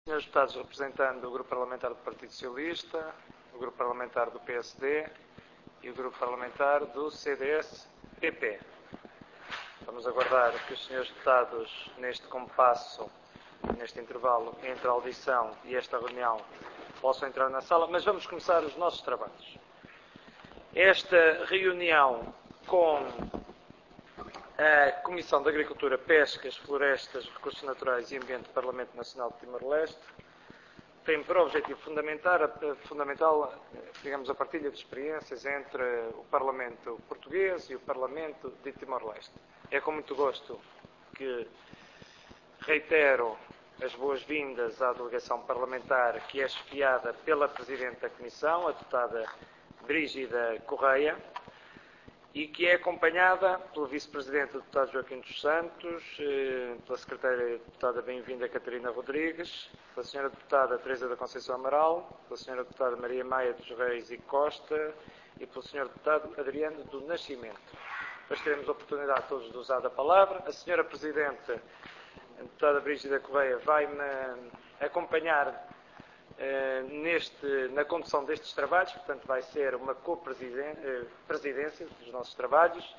Senhores deputados representando o Grupo Parlamentar do Partido Socialista, o Grupo Parlamentar do PSD e o Grupo Parlamentar do CDS-PP. Vamos aguardar que os senhores deputados, neste compasso, neste intervalo entre a audição e esta reunião, possam entrar na sala, mas vamos começar os nossos trabalhos. Esta reunião com a Comissão de Agricultura, Pescas, Florestas, Recursos Naturais e Ambiente do Parlamento Nacional de Timor-Leste tem por objetivo fundamental, digamos, a partilha de experiências entre o Parlamento português e o Parlamento de Timor-Leste. É com muito gosto que reitero as boas-vindas à delegação parlamentar que é chefiada pela Presidente da Comissão, a deputada Brígida Correia, e que é acompanhada pelo Vice-Presidente, o deputado Joaquim dos Santos, pela Secretária deputada bem-vinda Catarina Rodrigues, pela Sra. Deputada Teresa da Conceição Amaral, pela Sra. Deputada Maria Maia dos Reis e Costa e pelo Sr. Deputado Adriano do Nascimento. Depois teremos a oportunidade todos de usar a palavra. A Sra. Presidente, a deputada Brígida Correia, vai-me acompanhar na condução destes trabalhos, portanto vai ser uma co-presidência dos nossos trabalhos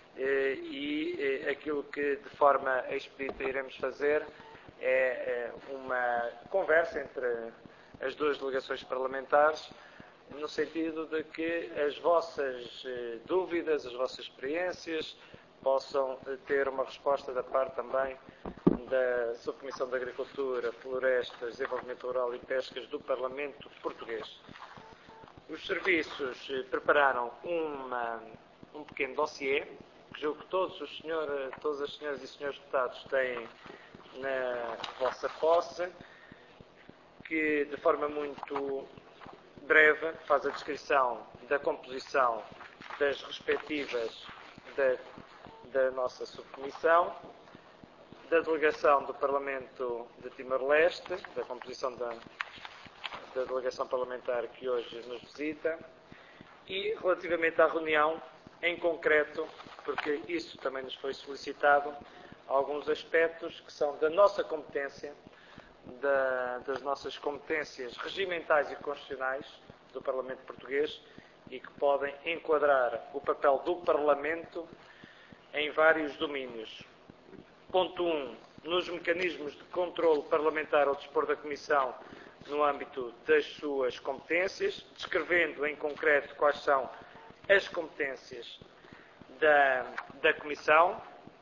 e aquilo que de forma expedita iremos fazer é uma conversa entre as duas delegações parlamentares, no sentido de que as vossas dúvidas, as vossas experiências possam ter uma resposta da parte também da Subcomissão de Agricultura, Florestas, Desenvolvimento Rural e Pescas do Parlamento Português. Os serviços prepararam um pequeno dossiê, que julgo que todas as senhoras e senhores deputados têm na vossa posse, que de forma muito breve faz a descrição da composição das respectivas da nossa subcomissão, da delegação do Parlamento de Timor-Leste, da composição da delegação parlamentar que hoje nos visita, e relativamente à reunião em concreto, porque isso também nos foi solicitado, alguns aspectos que são da nossa competência, das nossas competências regimentais e constitucionais do Parlamento Português e que podem enquadrar o papel do Parlamento em vários domínios. Ponto 1. Nos mecanismos de controle parlamentar ao dispor da Comissão no âmbito das suas competências, descrevendo em concreto quais são as competências da Comissão,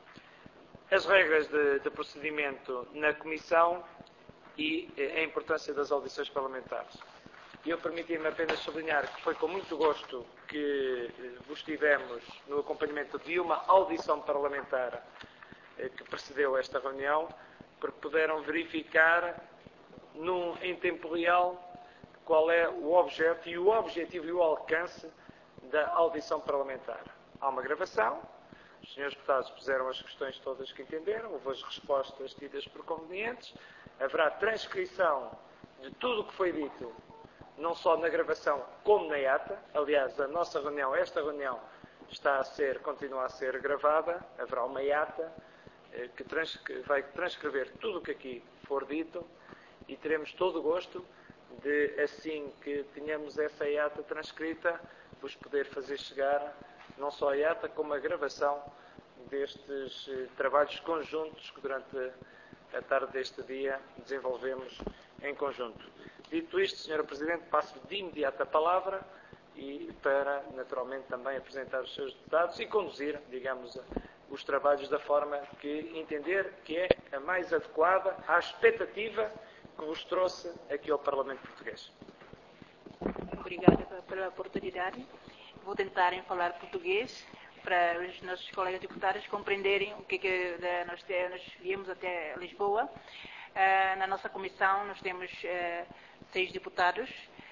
as regras de procedimento na Comissão e a importância das audições parlamentares. E eu permiti-me apenas sublinhar que foi com muito gosto que vos tivemos no acompanhamento de uma audição parlamentar que precedeu esta reunião, porque puderam verificar em tempo real qual é o objeto e o objetivo e o alcance da audição parlamentar. Há uma gravação, os senhores deputados puseram as questões todas que entenderam, houve as respostas tidas por convenientes, haverá transcrição de tudo o que foi dito, não só na gravação como na ata. Aliás, esta reunião continua a ser gravada, haverá uma ata que vai transcrever tudo o que aqui for dito e teremos todo o gosto de, assim que tenhamos essa ata transcrita, vos poder fazer chegar não só a ata como a gravação destes trabalhos conjuntos que durante a tarde deste dia desenvolvemos em conjunto. Dito isto, Sra. Presidente, passo de imediato a palavra e para, naturalmente, também apresentar os seus deputados e conduzir, digamos, os trabalhos da forma que entender que é a mais adequada à expectativa que vos trouxe aqui ao Parlamento Português. Obrigada pela oportunidade. Vou tentar falar português para os nossos colegas deputados compreenderem o que nós viemos até Lisboa. Na nossa comissão nós temos 6 deputados.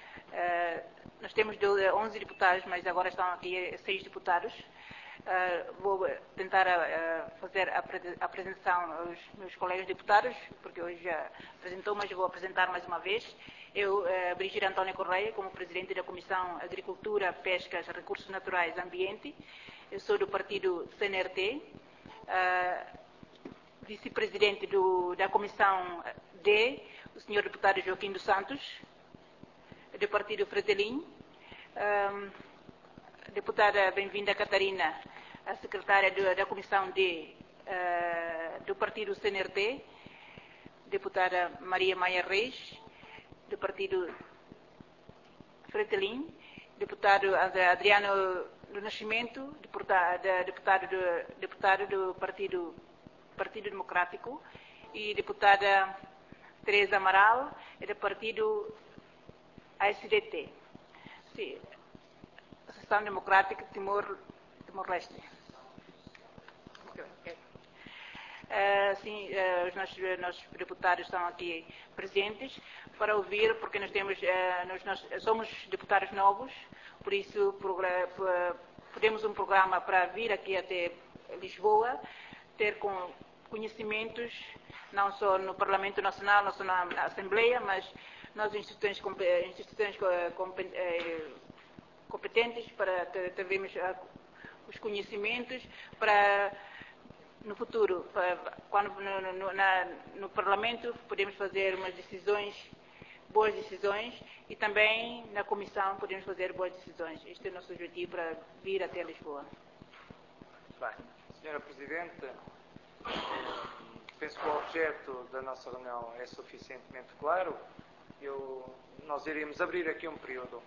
Nós temos 11 deputados, mas agora estão aqui 6 deputados. Vou tentar fazer a apresentação aos meus colegas deputados, porque hoje já apresentou, mas vou apresentar mais uma vez. Eu, Brígida Antónia Correia, como Presidente da Comissão Agricultura, Pescas, Recursos Naturais e Ambiente. Eu sou do partido CNRT, Vice-Presidente da Comissão D, o Sr. Deputado Joaquim dos Santos, do Partido Fretilin, deputada bem-vinda Catarina, a secretária da Comissão do Partido CNRT, deputada Maria Maia Reis, do Partido Fretilin, deputado Adriano do Nascimento, deputado do Partido Democrático, e deputada Teresa Amaral, do Partido ASDT. Sim, Associação Democrática Timor-Leste. Sim, os nossos deputados estão aqui presentes para ouvir, porque nós somos deputados novos, por isso podemos um programa para vir aqui até Lisboa, ter conhecimentos, não só no Parlamento Nacional, não só na Assembleia, mas nas instituições competentes para termos os conhecimentos para no futuro, quando no Parlamento podemos fazer umas boas decisões, e também na Comissão podemos fazer boas decisões. Este é o nosso objetivo para vir até Lisboa. Bem, Senhora Presidente, penso que o objeto da nossa reunião é suficientemente claro. Nós iríamos abrir aqui um período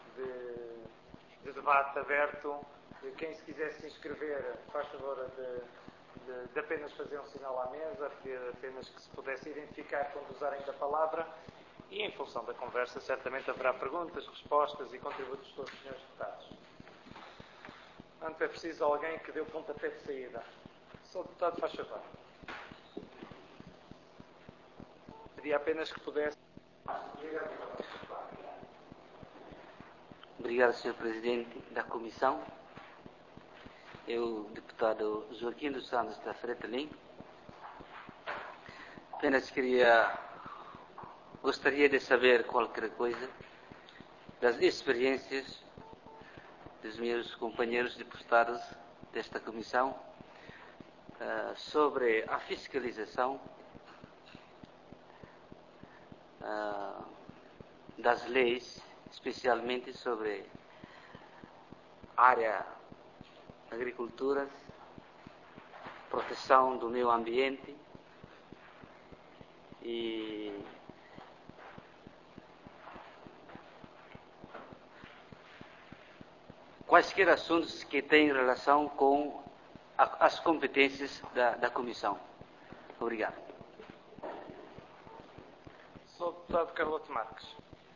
de debate aberto. Quem se quisesse inscrever, faz favor de apenas fazer um sinal à mesa, pedir apenas que se pudesse identificar quando usarem da palavra, e em função da conversa certamente haverá perguntas, respostas e contributos de todos os senhores deputados. Portanto, é preciso alguém que dê o pontapé de saída. Sr. Deputado, faz favor. Pedia apenas que pudesse... Obrigado, Sr. Presidente da Comissão. Eu, deputado Joaquim dos Santos da Fretilin, apenas gostaria de saber qualquer coisa das experiências dos meus companheiros deputados desta Comissão sobre a fiscalização das leis, especialmente sobre a área agricultura, proteção do meio ambiente e quaisquer assuntos que têm relação com as competências da Comissão. Obrigado. Sou o deputado Carloto Marques.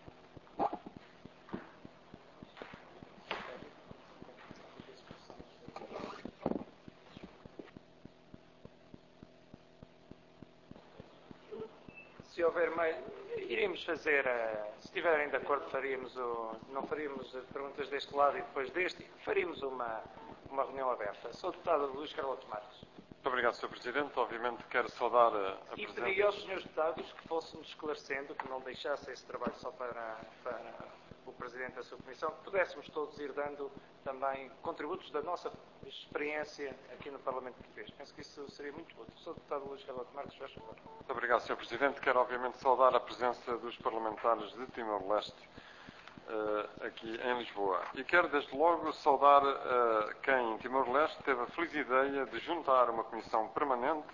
Se houver mais, iríamos fazer, se estiverem de acordo, não faríamos perguntas deste lado e depois deste, faríamos uma reunião aberta. Sou o deputado Luís Carloto Marques. Muito obrigado, Sr. Presidente. Obviamente quero saudar a presença... E pedi aos senhores deputados que fôssemos esclarecendo, que não deixassem esse trabalho só para o Presidente da sua Comissão, que pudéssemos todos ir dando também contributos da nossa experiência aqui no Parlamento Português. Penso que isso seria muito útil. Sou o deputado Luís Carloto Marques, faz favor. Muito obrigado, Sr. Presidente. Quero obviamente saudar a presença dos parlamentares de Timor-Leste aqui em Lisboa. E quero desde logo saudar quem em Timor-Leste teve a feliz ideia de juntar uma comissão permanente,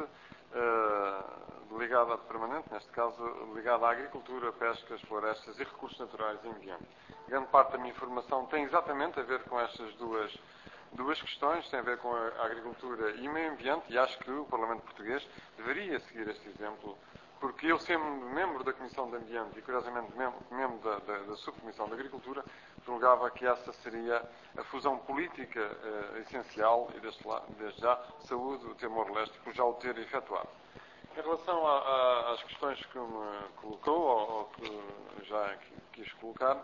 neste caso, ligada à agricultura, pescas, florestas e recursos naturais e ambiente. Grande parte da minha informação tem exatamente a ver com estas duas questões, tem a ver com a agricultura e o meio ambiente, e acho que o Parlamento Português deveria seguir este exemplo, porque eu, sendo membro da Comissão de Ambiente e, curiosamente, membro da Subcomissão de Agricultura, julgava que essa seria a fusão política essencial e, desde já, saúde o Timor-Leste por já o ter efetuado. Em relação às questões que me colocou, ou que já quis colocar,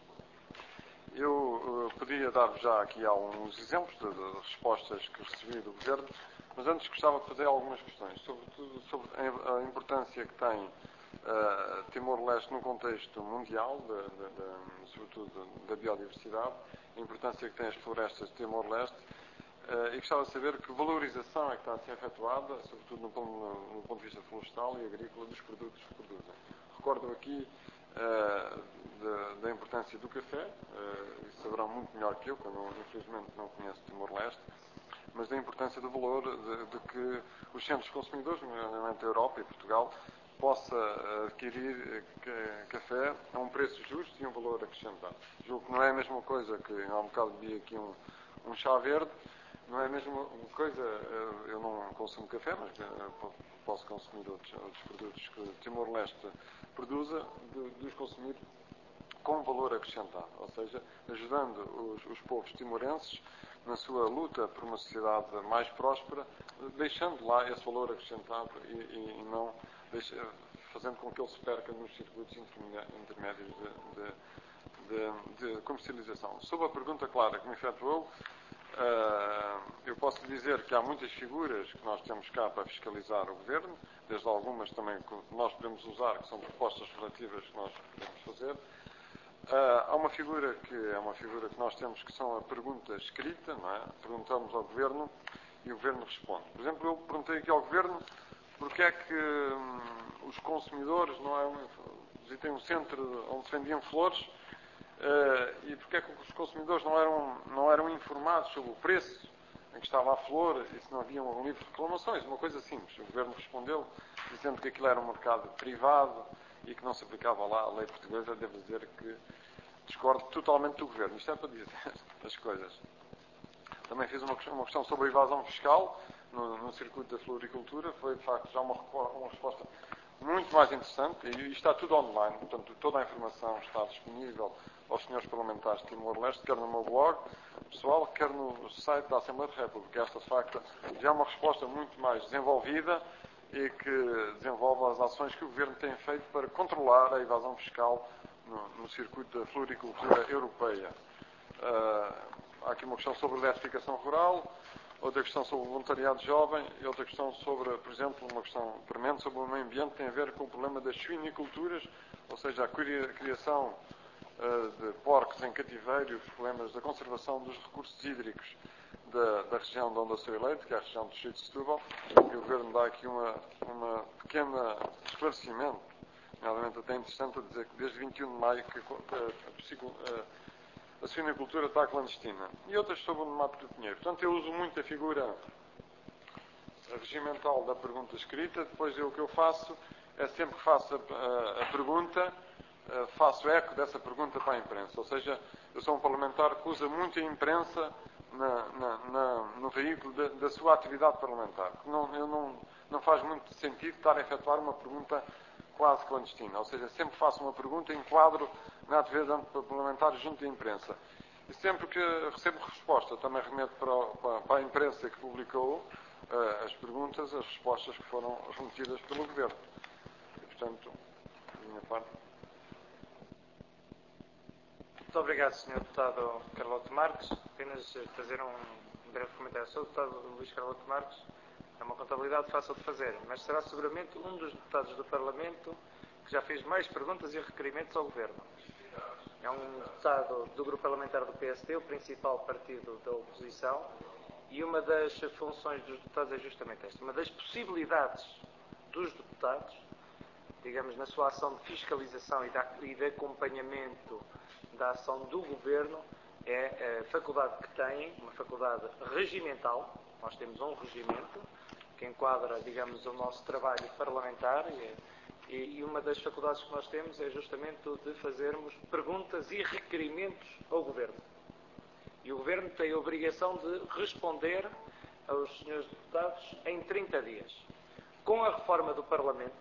eu podia dar já aqui alguns exemplos de respostas que recebi do Governo, mas antes gostava de fazer algumas questões, sobretudo sobre a importância que tem Timor-Leste no contexto mundial, sobretudo da biodiversidade, a importância que têm as florestas de Timor-Leste, e gostava de saber que valorização é que está a ser efetuada, sobretudo no ponto de vista florestal e agrícola, dos produtos que produzem. recordo aqui da importância do café, isso saberão muito melhor que eu, que eu infelizmente não conheço Timor-Leste, mas da importância do valor de que os centros consumidores, nomeadamente a Europa e Portugal, possa adquirir café a um preço justo e um valor acrescentado. Julgo que não é a mesma coisa que há um bocado vi aqui um chá verde, não é a mesma coisa, eu não consumo café, mas posso consumir outros produtos que Timor-Leste produza, de os consumir com valor acrescentado, ou seja, ajudando os povos timorenses na sua luta por uma sociedade mais próspera, deixando lá esse valor acrescentado e não fazendo com que ele se perca nos circuitos intermédios de comercialização. Sobre a pergunta clara que me efetuou, eu posso lhe dizer que há muitas figuras que nós temos cá para fiscalizar o Governo, desde algumas também que nós podemos usar, que são propostas relativas que nós podemos fazer. Há uma figura que nós temos que são a pergunta escrita, não é? Perguntamos ao Governo e o Governo responde. Por exemplo, eu perguntei aqui ao Governo porque é que os consumidores visitei um centro onde se vendiam flores e porque é que os consumidores não eram informados sobre o preço em que estava a flor e se não havia um livro de reclamações, uma coisa simples. O Governo respondeu dizendo que aquilo era um mercado privado e que não se aplicava lá a lei portuguesa. Devo dizer que discordo totalmente do Governo. Isto é para dizer as coisas. Também fiz uma questão sobre a evasão fiscal no circuito da floricultura. Foi, de facto, já uma resposta muito mais interessante. E está tudo online. Portanto, toda a informação está disponível aos senhores parlamentares de Timor-Leste, quer no meu blog pessoal, quer no site da Assembleia da República. Esta, de facto, já é uma resposta muito mais desenvolvida e que desenvolve as ações que o Governo tem feito para controlar a evasão fiscal no circuito da floricultura europeia. Há aqui uma questão sobre a eletrificação rural, outra questão sobre o voluntariado jovem e outra questão sobre, por exemplo, uma questão premente sobre o meio ambiente, tem a ver com o problema das suiniculturas, ou seja, a criação de porcos em cativeiro e os problemas da conservação dos recursos hídricos da região de onde eu sou eleito, que é a região do Distrito de Setúbal, e o Governo dá aqui uma pequena esclarecimento, realmente até interessante, a dizer que desde 21 de maio que a suinicultura está clandestina. E outras sobre o mato do Pinheiro. Portanto, eu uso muito a figura regimental da pergunta escrita. Depois o que eu faço é sempre que faço a pergunta, faço eco dessa pergunta para a imprensa. Ou seja, eu sou um parlamentar que usa muito a imprensa no veículo da sua atividade parlamentar. Não faz muito sentido estar a efetuar uma pergunta quase clandestina. Ou seja, sempre faço uma pergunta, enquadro na atividade parlamentar junto à imprensa. E sempre que recebo resposta, também remeto para a imprensa que publicou as perguntas, as respostas que foram remetidas pelo Governo. E, portanto, da minha parte. Muito obrigado, Sr. Deputado Carloto Marques. Apenas fazer um breve comentário. Sou o Deputado Luís Carloto Marques. É uma contabilidade fácil de fazer, mas será seguramente um dos deputados do Parlamento que já fez mais perguntas e requerimentos ao Governo. É um deputado do grupo parlamentar do PSD, o principal partido da oposição, e uma das funções dos deputados é justamente esta. Uma das possibilidades dos deputados, digamos, na sua ação de fiscalização e de acompanhamento da ação do Governo, é a faculdade que têm, uma faculdade regimental. Nós temos um regimento que enquadra, digamos, o nosso trabalho parlamentar e uma das faculdades que nós temos é justamente o de fazermos perguntas e requerimentos ao Governo. E o Governo tem a obrigação de responder aos senhores deputados em 30 dias. Com a reforma do Parlamento,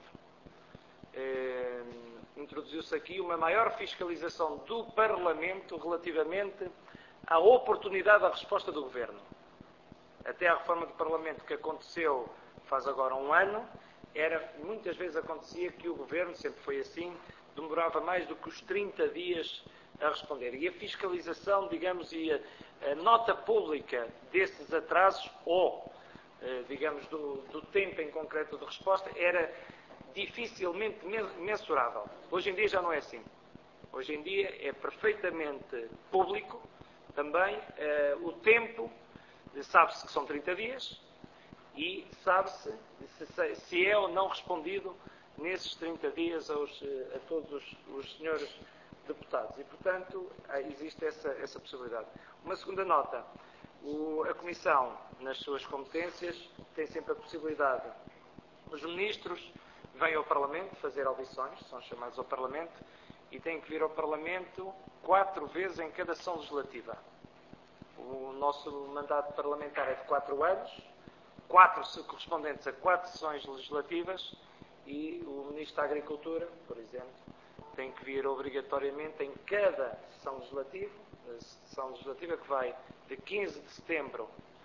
introduziu-se aqui uma maior fiscalização do Parlamento relativamente à oportunidade da resposta do Governo. Até a reforma do Parlamento que aconteceu faz agora um ano, muitas vezes acontecia que o Governo, sempre foi assim, demorava mais do que os 30 dias a responder. E a fiscalização, digamos, e a nota pública desses atrasos, ou, digamos, do tempo em concreto de resposta, era dificilmente mensurável. Hoje em dia já não é assim. Hoje em dia é perfeitamente público também o tempo, sabe-se que são 30 dias e sabe-se se é ou não respondido nesses 30 dias a todos os senhores deputados. E, portanto, existe essa possibilidade. Uma segunda nota. A Comissão, nas suas competências, tem sempre a possibilidade. Os ministros vêm ao Parlamento fazer audições, são chamados ao Parlamento, e têm que vir ao Parlamento 4 vezes em cada sessão legislativa. O nosso mandato parlamentar é de 4 anos, 4 correspondentes a 4 sessões legislativas, e o Ministro da Agricultura, por exemplo, tem que vir obrigatoriamente em cada sessão legislativa, a sessão legislativa que vai de 15 de setembro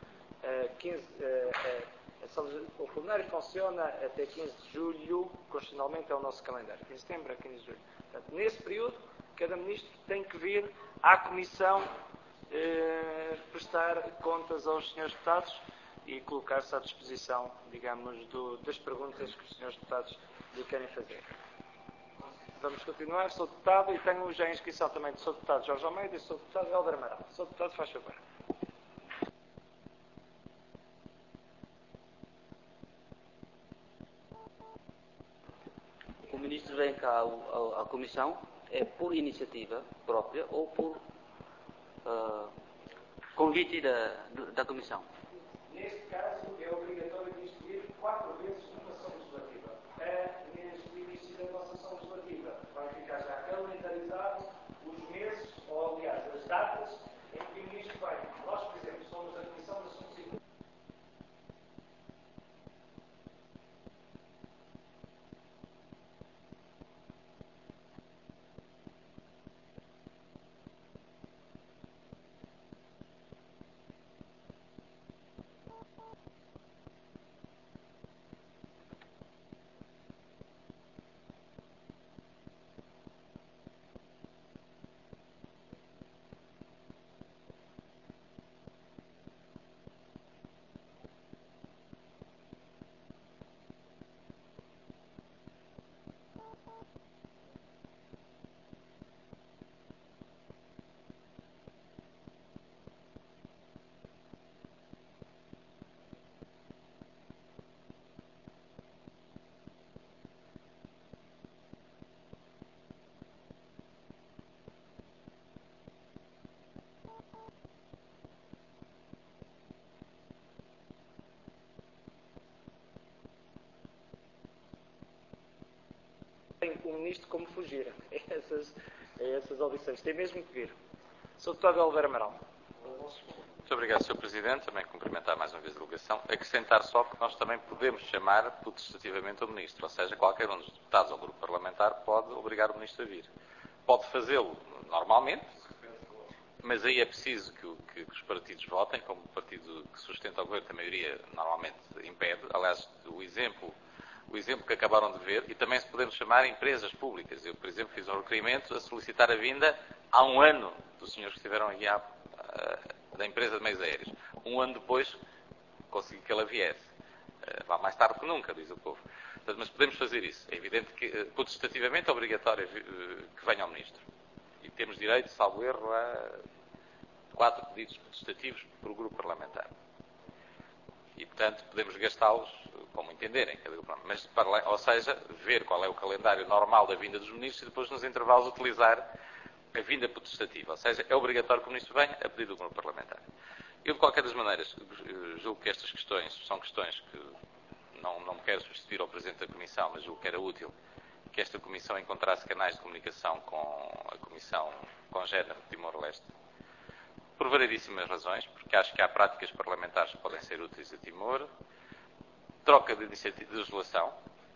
o plenário funciona até 15 de julho, constitucionalmente é o nosso calendário, 15 de setembro a 15 de julho. Portanto, nesse período, cada ministro tem que vir à Comissão prestar contas aos senhores deputados e colocar-se à disposição, digamos, das perguntas que os senhores deputados lhe querem fazer. Vamos continuar. Sou deputado e tenho já a inscrição também de Sr. Deputado Jorge Almeida e Sr. Deputado Helder Amaral. Sr. Deputado, faz favor. O Ministro vem cá à Comissão, é por iniciativa própria ou por convite da Comissão? Neste caso, é obrigatório vir 4 vezes numa sessão legislativa. Neste início da nossa sessão legislativa, vai ficar já calendarizado os meses, ou aliás, as datas em que o Ministro vai. Nós, por exemplo, somos a Comissão de Assuntos Internos. O Ministro como fugir a essas audições. Tem mesmo que vir. Sr. Deputado Helder Amaral. Muito obrigado, Sr. Presidente. Também cumprimentar mais uma vez a delegação. Acrescentar só que nós também podemos chamar potestativamente o Ministro, ou seja, qualquer um dos deputados ou grupo parlamentar pode obrigar o Ministro a vir. Pode fazê-lo normalmente, mas aí é preciso que os partidos votem, como o partido que sustenta o governo, a maioria normalmente impede. Aliás, o exemplo que acabaram de ver, e também se podemos chamar empresas públicas. Eu, por exemplo, fiz um requerimento a solicitar a vinda há 1 ano dos senhores que estiveram aqui da empresa de meios aéreos. 1 ano depois consegui que ela viesse. Vá mais tarde que nunca, diz o povo. Portanto, mas podemos fazer isso. É evidente que, potestativamente, é obrigatório que venha ao Ministro. E temos direito, salvo erro, a 4 pedidos potestativos por grupo parlamentar. E, portanto, podemos gastá-los como entenderem. Mas, ou seja, ver qual é o calendário normal da vinda dos ministros e depois, nos intervalos, utilizar a vinda potestativa. Ou seja, é obrigatório que o ministro venha a pedido do grupo parlamentar. Eu, de qualquer das maneiras, julgo que estas questões são questões que não me quero substituir ao Presidente da Comissão, mas julgo que era útil que esta Comissão encontrasse canais de comunicação com a Comissão congénere de Timor-Leste. Por variedíssimas razões, porque acho que há práticas parlamentares que podem ser úteis a Timor. Troca de iniciativa de legislação.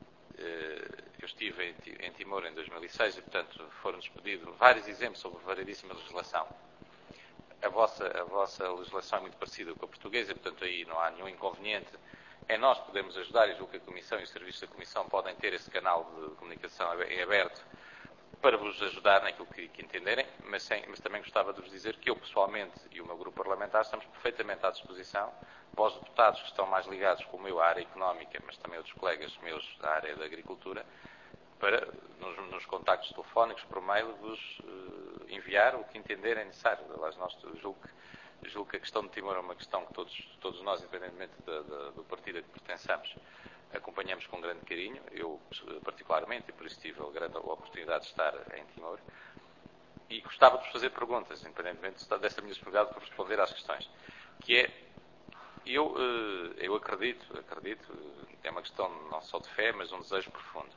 Eu estive em Timor em 2006 e, portanto, foram-nos pedidos vários exemplos sobre variedíssima legislação. A vossa legislação é muito parecida com a portuguesa, portanto, aí não há nenhum inconveniente. Nós podemos ajudar, e julgo que a Comissão e os serviços da Comissão podem ter esse canal de comunicação em aberto para vos ajudar naquilo que entenderem, mas também gostava de vos dizer que eu, pessoalmente, e o meu grupo parlamentar, estamos perfeitamente à disposição para os deputados que estão mais ligados com o meu à área económica, mas também outros colegas meus da área da agricultura, para, nos contactos telefónicos, por mail, vos enviar o que entenderem necessário. Aliás, julgo que a questão de Timor é uma questão que todos nós, independentemente do partido a que pertençamos, acompanhamos com grande carinho, eu particularmente, e por isso tive a grande oportunidade de estar em Timor, e gostava de vos fazer perguntas, independentemente dessa minha disponibilidade para responder às questões, que é, eu acredito, é uma questão não só de fé, mas um desejo profundo.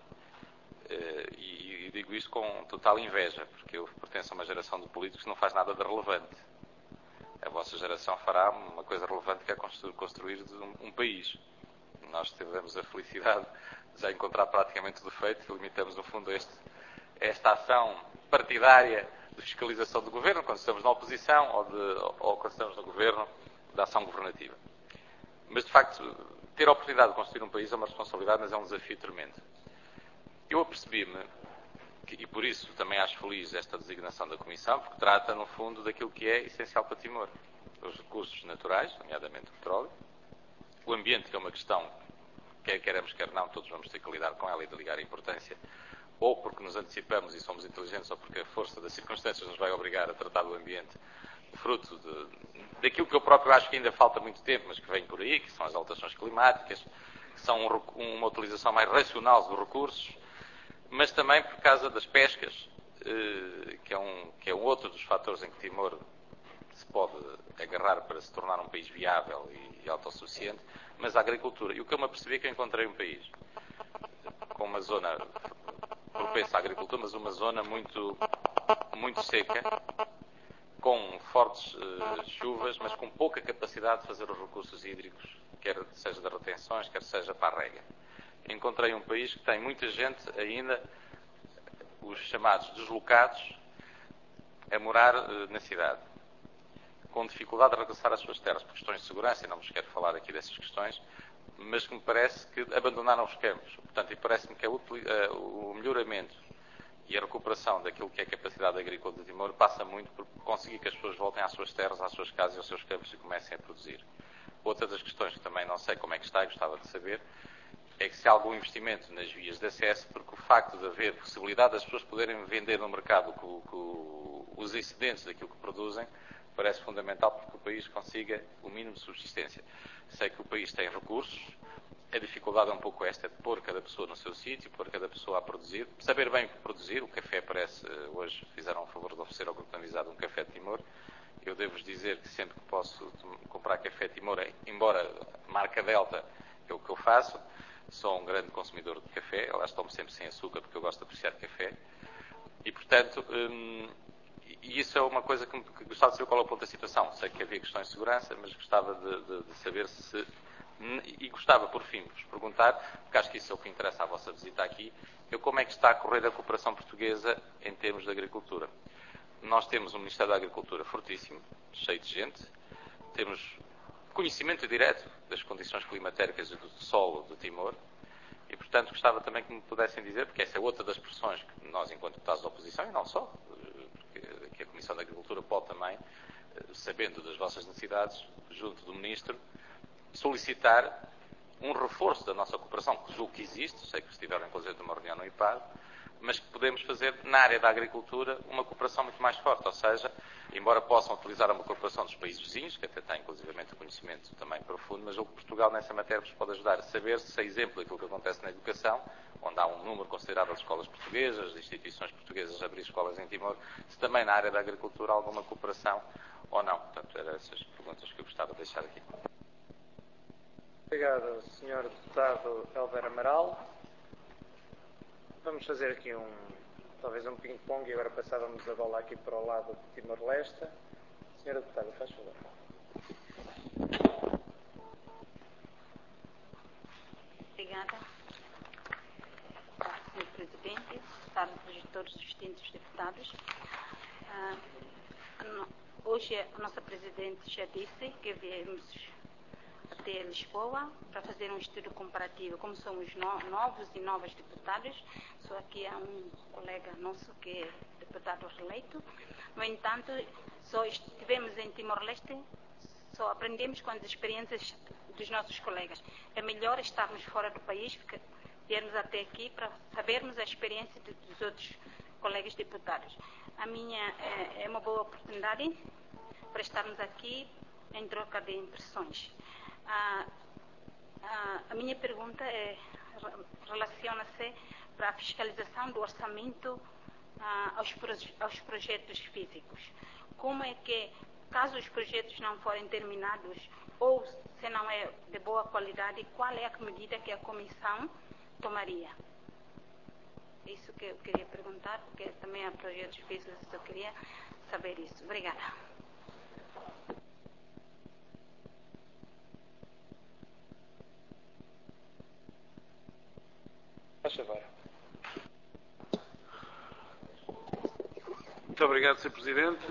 E digo isto com total inveja, porque eu pertenço a uma geração de políticos que não faz nada de relevante. A vossa geração fará uma coisa relevante, que é construir um país. Nós tivemos a felicidade de já encontrar praticamente tudo feito, e limitamos, no fundo, esta ação partidária de fiscalização do governo, quando estamos na oposição, ou quando estamos no governo, da ação governativa. Mas, de facto, ter a oportunidade de construir um país é uma responsabilidade, mas é um desafio tremendo. Eu apercebi-me, e por isso também acho feliz esta designação da Comissão, porque trata, no fundo, daquilo que é essencial para Timor. Os recursos naturais, nomeadamente o petróleo, o ambiente, que é uma questão, quer queremos, quer não, todos vamos ter que lidar com ela e de ligar a importância, ou porque nos antecipamos e somos inteligentes, ou porque a força das circunstâncias nos vai obrigar a tratar do ambiente, fruto daquilo que eu próprio acho que ainda falta muito tempo, mas que vem por aí, que são as alterações climáticas, que são uma utilização mais racional dos recursos, mas também por causa das pescas, que é um outro dos fatores em que Timor se pode agarrar para se tornar um país viável e autossuficiente, mas a agricultura. E o que eu me apercebi é que eu encontrei um país com uma zona propensa à agricultura, mas uma zona muito, muito seca, com fortes chuvas, mas com pouca capacidade de fazer os recursos hídricos, quer seja das retenções, quer seja para a rega. Encontrei um país que tem muita gente ainda, os chamados deslocados, a morar na cidade, com dificuldade de regressar às suas terras, por questões de segurança, e não vos quero falar aqui dessas questões, mas que me parece que abandonaram os campos. Portanto, e parece-me que o melhoramento e a recuperação daquilo que é a capacidade agrícola de Timor passa muito por conseguir que as pessoas voltem às suas terras, às suas casas e aos seus campos e comecem a produzir. Outra das questões que também não sei como é que está e gostava de saber é que se há algum investimento nas vias de acesso, porque o facto de haver possibilidade das pessoas poderem vender no mercado os excedentes daquilo que produzem, parece fundamental para que o país consiga o mínimo de subsistência. Sei que o país tem recursos, a dificuldade é um pouco esta, de pôr cada pessoa no seu sítio, pôr cada pessoa a produzir, saber bem o que produzir. O café parece, hoje fizeram o favor de oferecer ao grupo de amizade um café de Timor. Eu devo-vos dizer que sempre que posso comprar café de Timor, embora marca Delta, é o que eu faço, sou um grande consumidor de café, aliás tomo sempre sem açúcar porque eu gosto de apreciar café, e portanto, e isso é uma coisa que gostava de saber qual é o ponto da situação. Sei que havia questões de segurança, mas gostava de saber se, e gostava por fim de vos perguntar, porque acho que isso é o que interessa à vossa visita aqui, como é que está a correr a cooperação portuguesa em termos de agricultura. Nós temos um Ministério da Agricultura fortíssimo, cheio de gente, temos conhecimento direto das condições climatéricas e do solo de Timor, e portanto gostava também que me pudessem dizer, porque essa é outra das pressões que nós, enquanto deputados da oposição, e não só, porque que a Comissão da Agricultura pode também, sabendo das vossas necessidades, junto do Ministro, solicitar um reforço da nossa cooperação, que julgo que existe, sei que estiveram inclusive numa reunião no IPAD, mas que podemos fazer na área da agricultura uma cooperação muito mais forte, ou seja, embora possam utilizar uma cooperação dos países vizinhos, que até têm inclusivamente conhecimento também profundo, mas julgo que Portugal nessa matéria vos pode ajudar a saber se é exemplo daquilo que acontece na educação, onde há um número considerável de escolas portuguesas, de instituições portuguesas a abrir escolas em Timor, se também na área da agricultura há alguma cooperação ou não. Portanto, eram essas perguntas que eu gostava de deixar aqui. Obrigado, Sr. Deputado Helder Amaral. Vamos fazer aqui talvez um ping-pong e agora passávamos a bola aqui para o lado de Timor-Leste. Sra. Deputada, faz favor. Obrigada, Sr. Presidente, deputados e todos os distintos deputados. Hoje a nossa Presidente já disse que viemos até Lisboa para fazer um estudo comparativo. Como somos novos e novas deputados, só aqui há um colega nosso que é deputado reeleito. No entanto, só estivemos em Timor-Leste, só aprendemos com as experiências dos nossos colegas. É melhor estarmos fora do país, porque viermos até aqui para sabermos a experiência dos outros colegas deputados. A minha é uma boa oportunidade para estarmos aqui em troca de impressões. A minha pergunta relaciona-se para a fiscalização do orçamento aos projetos físicos. Como é que, caso os projetos não forem terminados ou se não é de boa qualidade, qual é a medida que a Comissão tomaria? É isso que eu queria perguntar, porque também há projetos físicos, eu queria saber isso. Obrigada. Muito obrigado, Sr. Presidente.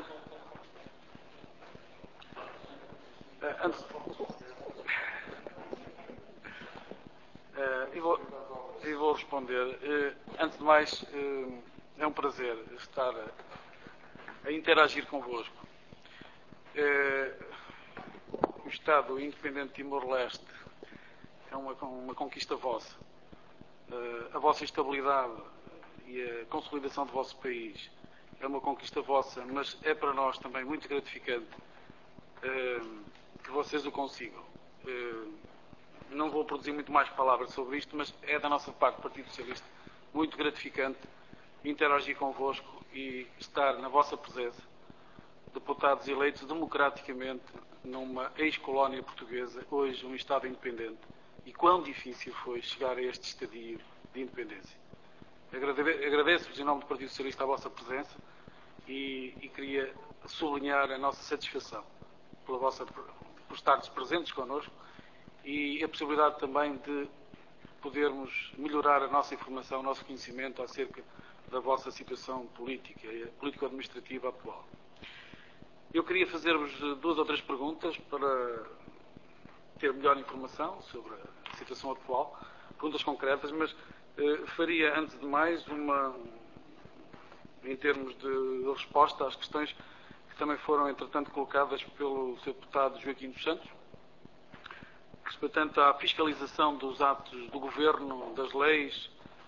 E vou responder. Antes de mais, é um prazer estar a interagir convosco. O Estado independente de Timor-Leste é uma conquista vossa. A vossa estabilidade e a consolidação do vosso país é uma conquista vossa, mas é para nós também muito gratificante que vocês o consigam. Não vou produzir muito mais palavras sobre isto, mas é da nossa parte do Partido Socialista muito gratificante interagir convosco e estar na vossa presença, deputados eleitos democraticamente numa ex-colónia portuguesa, hoje um Estado independente, e quão difícil foi chegar a este estadio de independência. Agradeço-vos em nome do Partido Socialista a vossa presença e queria sublinhar a nossa satisfação por estares presentes connosco e a possibilidade também de podermos melhorar a nossa informação, o nosso conhecimento acerca da vossa situação política e político-administrativa atual. Eu queria fazer-vos 2 ou 3 perguntas para ter melhor informação sobre a situação atual, perguntas concretas, mas faria, antes de mais, em termos de resposta às questões que também foram, entretanto, colocadas pelo Sr. Deputado Joaquim dos Santos, respeitante à fiscalização dos atos do Governo, das leis,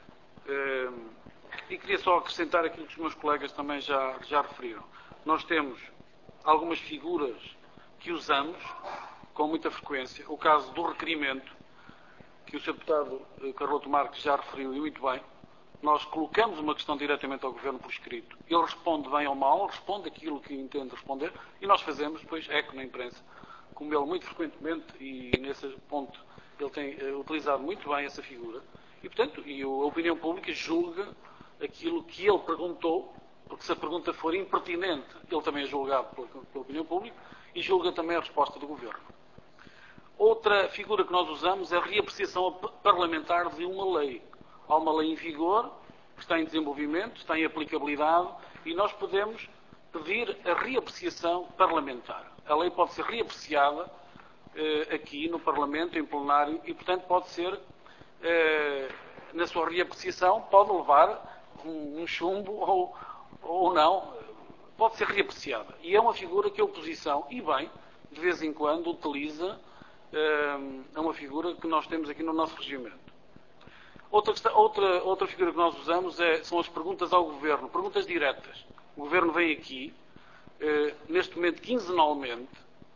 e queria só acrescentar aquilo que os meus colegas também já referiram. Nós temos algumas figuras que usamos com muita frequência. O caso do requerimento, que o Sr. Deputado Carloto Marques já referiu e muito bem. Nós colocamos uma questão diretamente ao Governo por escrito. Ele responde bem ou mal, responde aquilo que entende responder e nós fazemos depois eco na imprensa. Como ele muito frequentemente, e nesse ponto ele tem utilizado muito bem essa figura, e portanto a opinião pública julga aquilo que ele perguntou, porque se a pergunta for impertinente, ele também é julgado pela opinião pública e julga também a resposta do Governo. Outra figura que nós usamos é a reapreciação parlamentar de uma lei. Há uma lei em vigor, que está em desenvolvimento, está em aplicabilidade, e nós podemos pedir a reapreciação parlamentar. A lei pode ser reapreciada aqui no Parlamento, em plenário, e, portanto, pode ser, na sua reapreciação, pode levar um chumbo ou não, pode ser reapreciada. E é uma figura que a oposição, e bem, de vez em quando, utiliza, é uma figura que nós temos aqui no nosso regimento. Outra figura que nós usamos são as perguntas ao Governo, perguntas diretas. O Governo vem aqui, neste momento, quinzenalmente.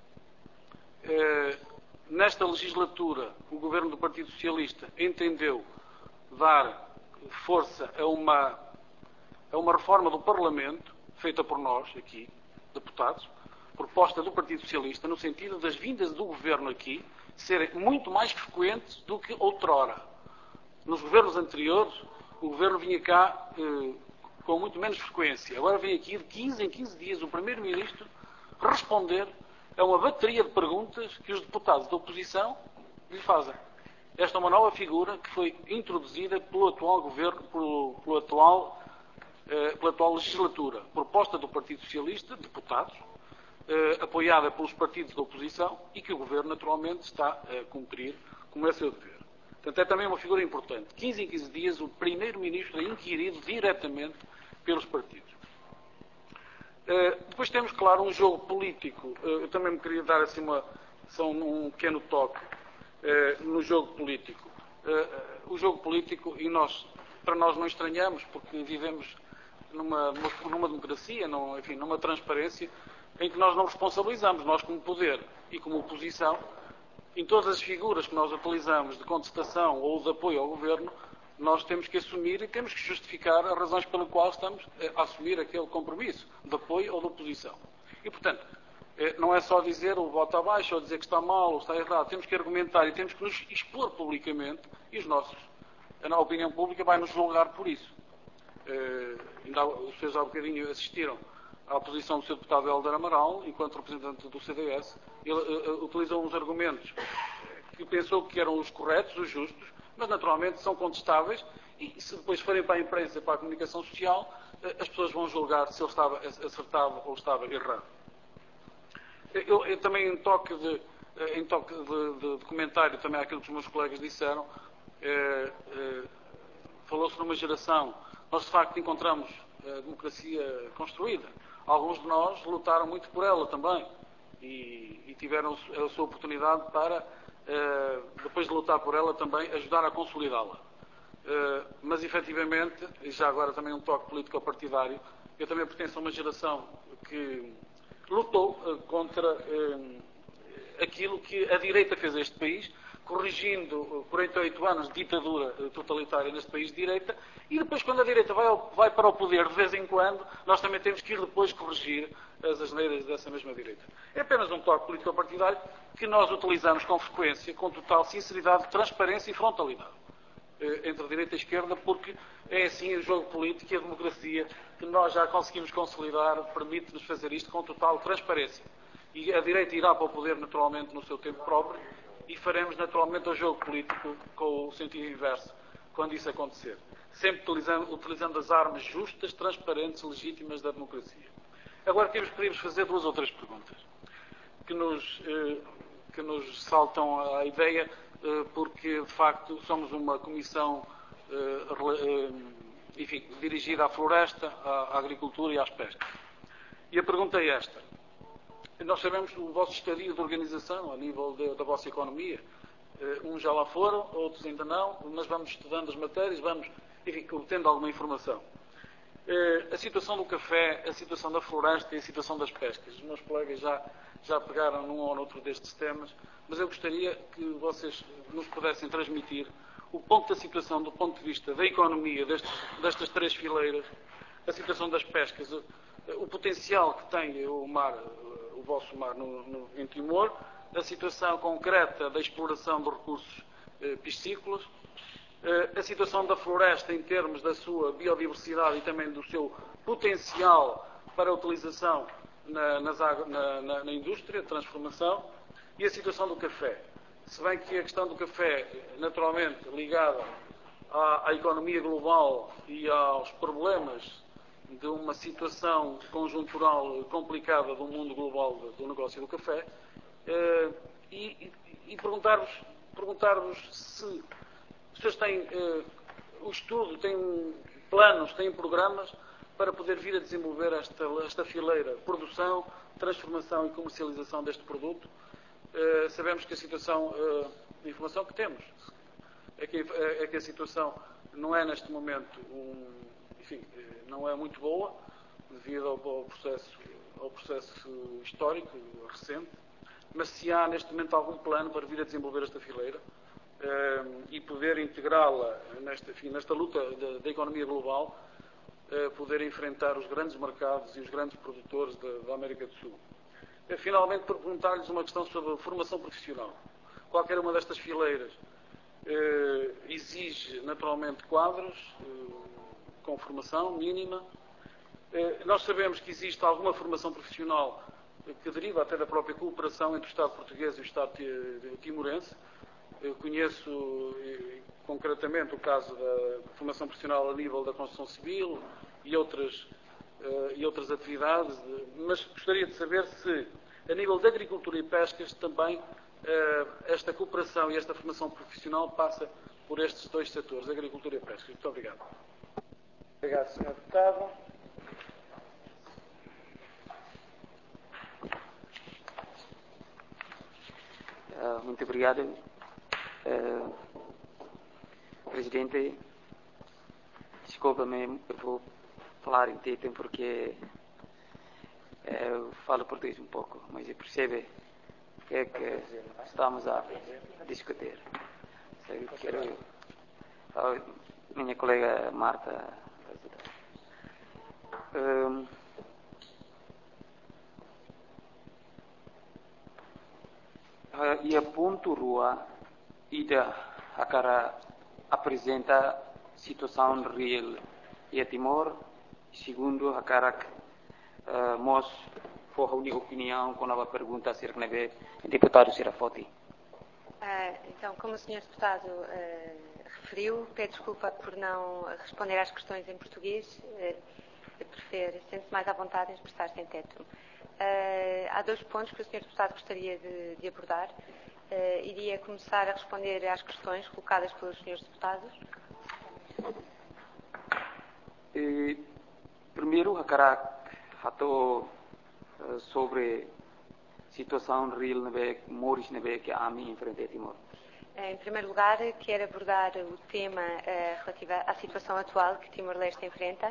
Nesta legislatura, o Governo do Partido Socialista entendeu dar força a uma reforma do Parlamento, feita por nós, aqui, deputados, proposta do Partido Socialista, no sentido das vindas do Governo aqui serem muito mais frequentes do que outrora. Nos governos anteriores, o Governo vinha cá com muito menos frequência. Agora vem aqui de 15 em 15 dias o Primeiro-Ministro responder a uma bateria de perguntas que os deputados da oposição lhe fazem. Esta é uma nova figura que foi introduzida pelo atual Governo, pela atual legislatura. Proposta do Partido Socialista, deputados, apoiada pelos partidos da oposição e que o Governo, naturalmente, está a cumprir como é seu dever. Portanto, é também uma figura importante. 15 em 15 dias, o Primeiro-Ministro é inquirido diretamente pelos partidos. Depois temos, claro, um jogo político. Eu também me queria dar assim só um pequeno toque no jogo político. O jogo político, e para nós não estranhamos, porque vivemos numa democracia, numa transparência, em que nós não responsabilizamos, nós como poder e como oposição, em todas as figuras que nós utilizamos de contestação ou de apoio ao Governo, nós temos que assumir e temos que justificar as razões pelas quais estamos a assumir aquele compromisso de apoio ou de oposição. E, portanto, não é só dizer o voto abaixo ou dizer que está mal ou está errado. Temos que argumentar e temos que nos expor publicamente e a opinião pública vai nos julgar por isso. Os senhores há bocadinho assistiram à posição do Sr. Deputado Hélder Amaral, enquanto representante do CDS. Ele utilizou uns argumentos que pensou que eram os corretos, os justos, mas naturalmente são contestáveis e se depois forem para a imprensa e para a comunicação social, as pessoas vão julgar se ele estava acertado ou estava errado. Eu também, em toque de comentário também àquilo que os meus colegas disseram, falou-se numa geração. Nós, de facto, encontramos a democracia construída. Alguns de nós lutaram muito por ela também e tiveram a sua oportunidade para, depois de lutar por ela, também ajudar a consolidá-la. Mas, efetivamente, e já agora também um toque político-partidário, eu também pertenço a uma geração que lutou contra aquilo que a direita fez a este país, corrigindo 48 anos de ditadura totalitária neste país de direita, e depois, quando a direita vai para o poder, de vez em quando, nós também temos que ir depois corrigir as asneiras dessa mesma direita. É apenas um toque político-partidário que nós utilizamos com frequência, com total sinceridade, transparência e frontalidade entre a direita e a esquerda, porque é assim o jogo político e a democracia que nós já conseguimos consolidar, permite-nos fazer isto com total transparência. E a direita irá para o poder naturalmente no seu tempo próprio e faremos naturalmente o jogo político com o sentido inverso quando isso acontecer. Sempre utilizando as armas justas, transparentes, legítimas da democracia. Agora queríamos fazer duas ou três perguntas que nos saltam à ideia, porque de facto somos uma comissão dirigida à floresta, à agricultura e às pescas. E a pergunta é esta. Nós sabemos o vosso estadio de organização a nível da vossa economia. Uns já lá foram, outros ainda não, mas vamos estudando as matérias, vamos obtendo alguma informação. A situação do café, a situação da floresta e a situação das pescas. Os meus colegas já pegaram num ou noutro destes temas, mas eu gostaria que vocês nos pudessem transmitir o ponto da situação do ponto de vista da economia destas três fileiras, a situação das pescas, o potencial que tem o vosso mar em Timor, a situação concreta da exploração de recursos piscícolas, a situação da floresta em termos da sua biodiversidade e também do seu potencial para a utilização na indústria de transformação, e a situação do café. Se bem que a questão do café, naturalmente ligada à economia global e aos problemas de uma situação conjuntural complicada do mundo global do negócio do café, e perguntar-vos se os senhores têm o estudo, têm planos, têm programas para poder vir a desenvolver esta fileira, produção, transformação e comercialização deste produto. Sabemos que a situação de informação que temos é que a situação não é neste momento não é muito boa devido ao processo histórico recente, mas se há neste momento algum plano para vir a desenvolver esta fileira e poder integrá-la nesta luta da economia global, poder enfrentar os grandes mercados e os grandes produtores da América do Sul. Finalmente, para perguntar-lhes uma questão sobre a formação profissional. Qualquer uma destas fileiras exige naturalmente quadros com formação mínima. Nós sabemos que existe alguma formação profissional que deriva até da própria cooperação entre o Estado português e o Estado timorense. Eu conheço concretamente o caso da formação profissional a nível da construção civil e outras atividades, mas gostaria de saber se, a nível de agricultura e pescas, também esta cooperação e esta formação profissional passa por estes dois setores, agricultura e pescas. Muito obrigado. Obrigado, Sr. Deputado. Muito obrigado, Presidente. Desculpa-me, eu vou falar em tetem porque eu falo português um pouco, mas eu percebo que é que estamos a discutir. Eu quero a minha colega Marta e a ponto rua ida a cara apresenta situação real e a Timor, segundo a cara nós for a opinião quando a pergunta acerca do deputado Serafoti. Então, como o Sr. Deputado referiu, peço desculpa por não responder às questões em português. Prefiro, sente-se mais à vontade em expressar-se em teto. Há 2 pontos que o Sr. Deputado gostaria de abordar. Iria começar a responder às questões colocadas pelos Srs. Deputados. Primeiro, a cara sobre situação real Moris que a AMI enfrenta a Timor. Em primeiro lugar, quero abordar o tema relativo à situação atual que Timor-Leste enfrenta.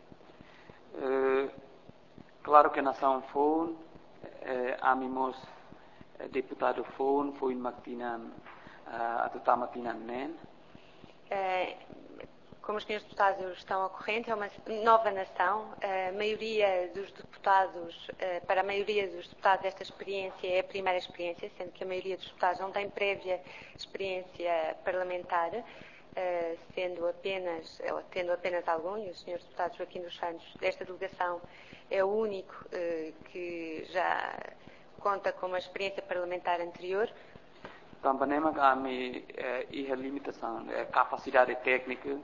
Claro que a nação foi, amimos deputado foi matina a total matina nen. Como os senhores deputados estão ao corrente, é uma nova nação. A maioria dos deputados, para a maioria dos deputados, esta experiência é a primeira experiência, sendo que a maioria dos deputados não tem prévia experiência parlamentar, tendo apenas algum, e o senhor deputado Joaquim dos Santos, desta delegação, é o único que já conta com uma experiência parlamentar anterior. Também há a limitação, capacidade técnica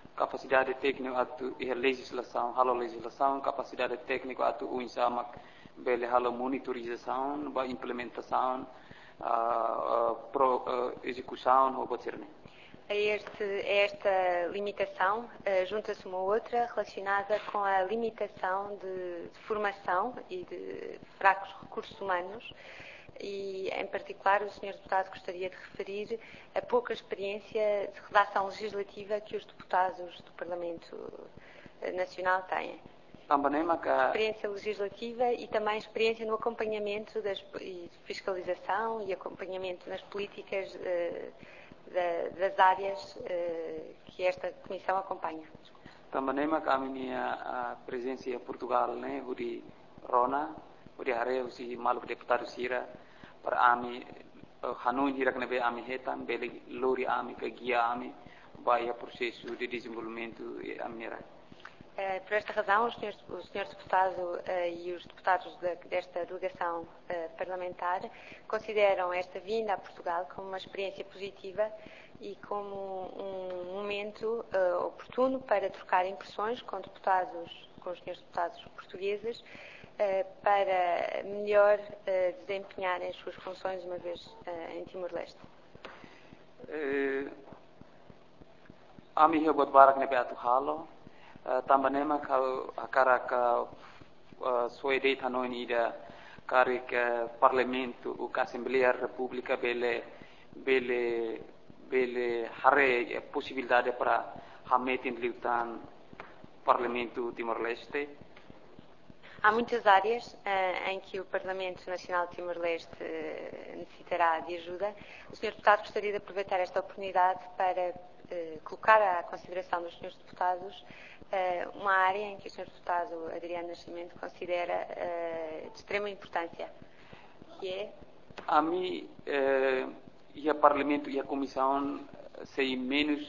a legislação, capacidade técnica a o insamak, a monitorização, a implementação, execução, ou A esta limitação junta-se uma outra relacionada com a limitação de formação e de fracos recursos humanos. E, em particular, o Sr. Deputado gostaria de referir a pouca experiência de redação legislativa que os deputados do Parlamento Nacional têm. Experiência legislativa e também experiência no acompanhamento e fiscalização e acompanhamento nas políticas das áreas que esta Comissão acompanha. Também a minha presença em Portugal, de Rona, de Areu, se maluco deputado Sira, para AMI, Hanoi hirak nabe AMI hetan, beli lori AMI que guia AMI, vai a processo de desenvolvimento e AMIRA. Por esta razão, o Sr. Deputado e os deputados desta delegação parlamentar consideram esta vinda a Portugal como uma experiência positiva e como um momento oportuno para trocar impressões com os Srs. Deputados portugueses, para melhor desempenharem as suas funções uma vez em Timor-Leste. AMI hebat barak nabe atu halo. Também a cara que sua ideia não ida cara que parlamento o que a Assembleia da República bele hare possibilidade para hametin liutan parlamento Timor-Leste. Há muitas áreas em que o Parlamento Nacional de Timor-Leste necessitará de ajuda. O Sr. Deputado gostaria de aproveitar esta oportunidade para colocar à consideração dos Srs. Deputados uma área em que o Sr. Deputado Adriano Nascimento considera de extrema importância, que é... A mim, e a Parlamento e a Comissão, sei menos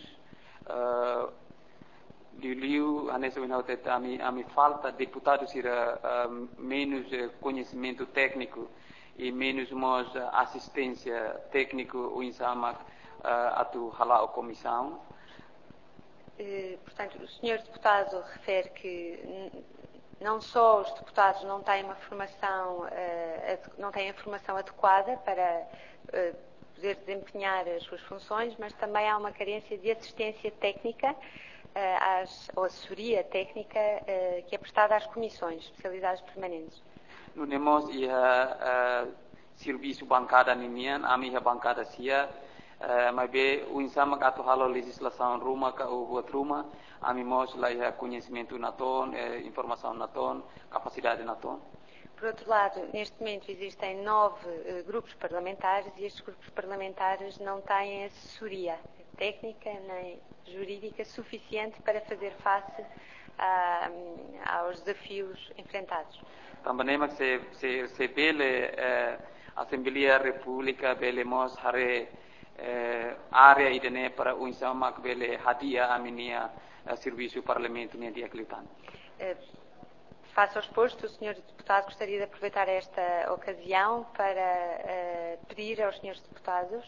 de liu, a mim falta deputados ir menos conhecimento técnico e menos assistência técnica ou insama a tu a Comissão. Portanto, o Sr. Deputado refere que não só os deputados não têm a formação adequada para poder desempenhar as suas funções, mas também há uma carência de assistência técnica ou assessoria técnica que é prestada às comissões especializadas permanentes. Não temos serviço bancada nimian, a minha bancada sia. Mas o insama que atual legislação ruma que o outro ruma, a mim mostra lá conhecimento na ton, informação na ton, capacidade na ton. Por outro lado, neste momento existem 9 grupos parlamentares e estes grupos parlamentares não têm assessoria técnica nem jurídica suficiente para fazer face aos desafios enfrentados. Também se bele Assembleia República bele mos hare área idene para o insamak bele hadia aminia serviço parlamento ne dia clitan. Face ao exposto, o Sr. Deputado gostaria de aproveitar esta ocasião para pedir aos Srs. Deputados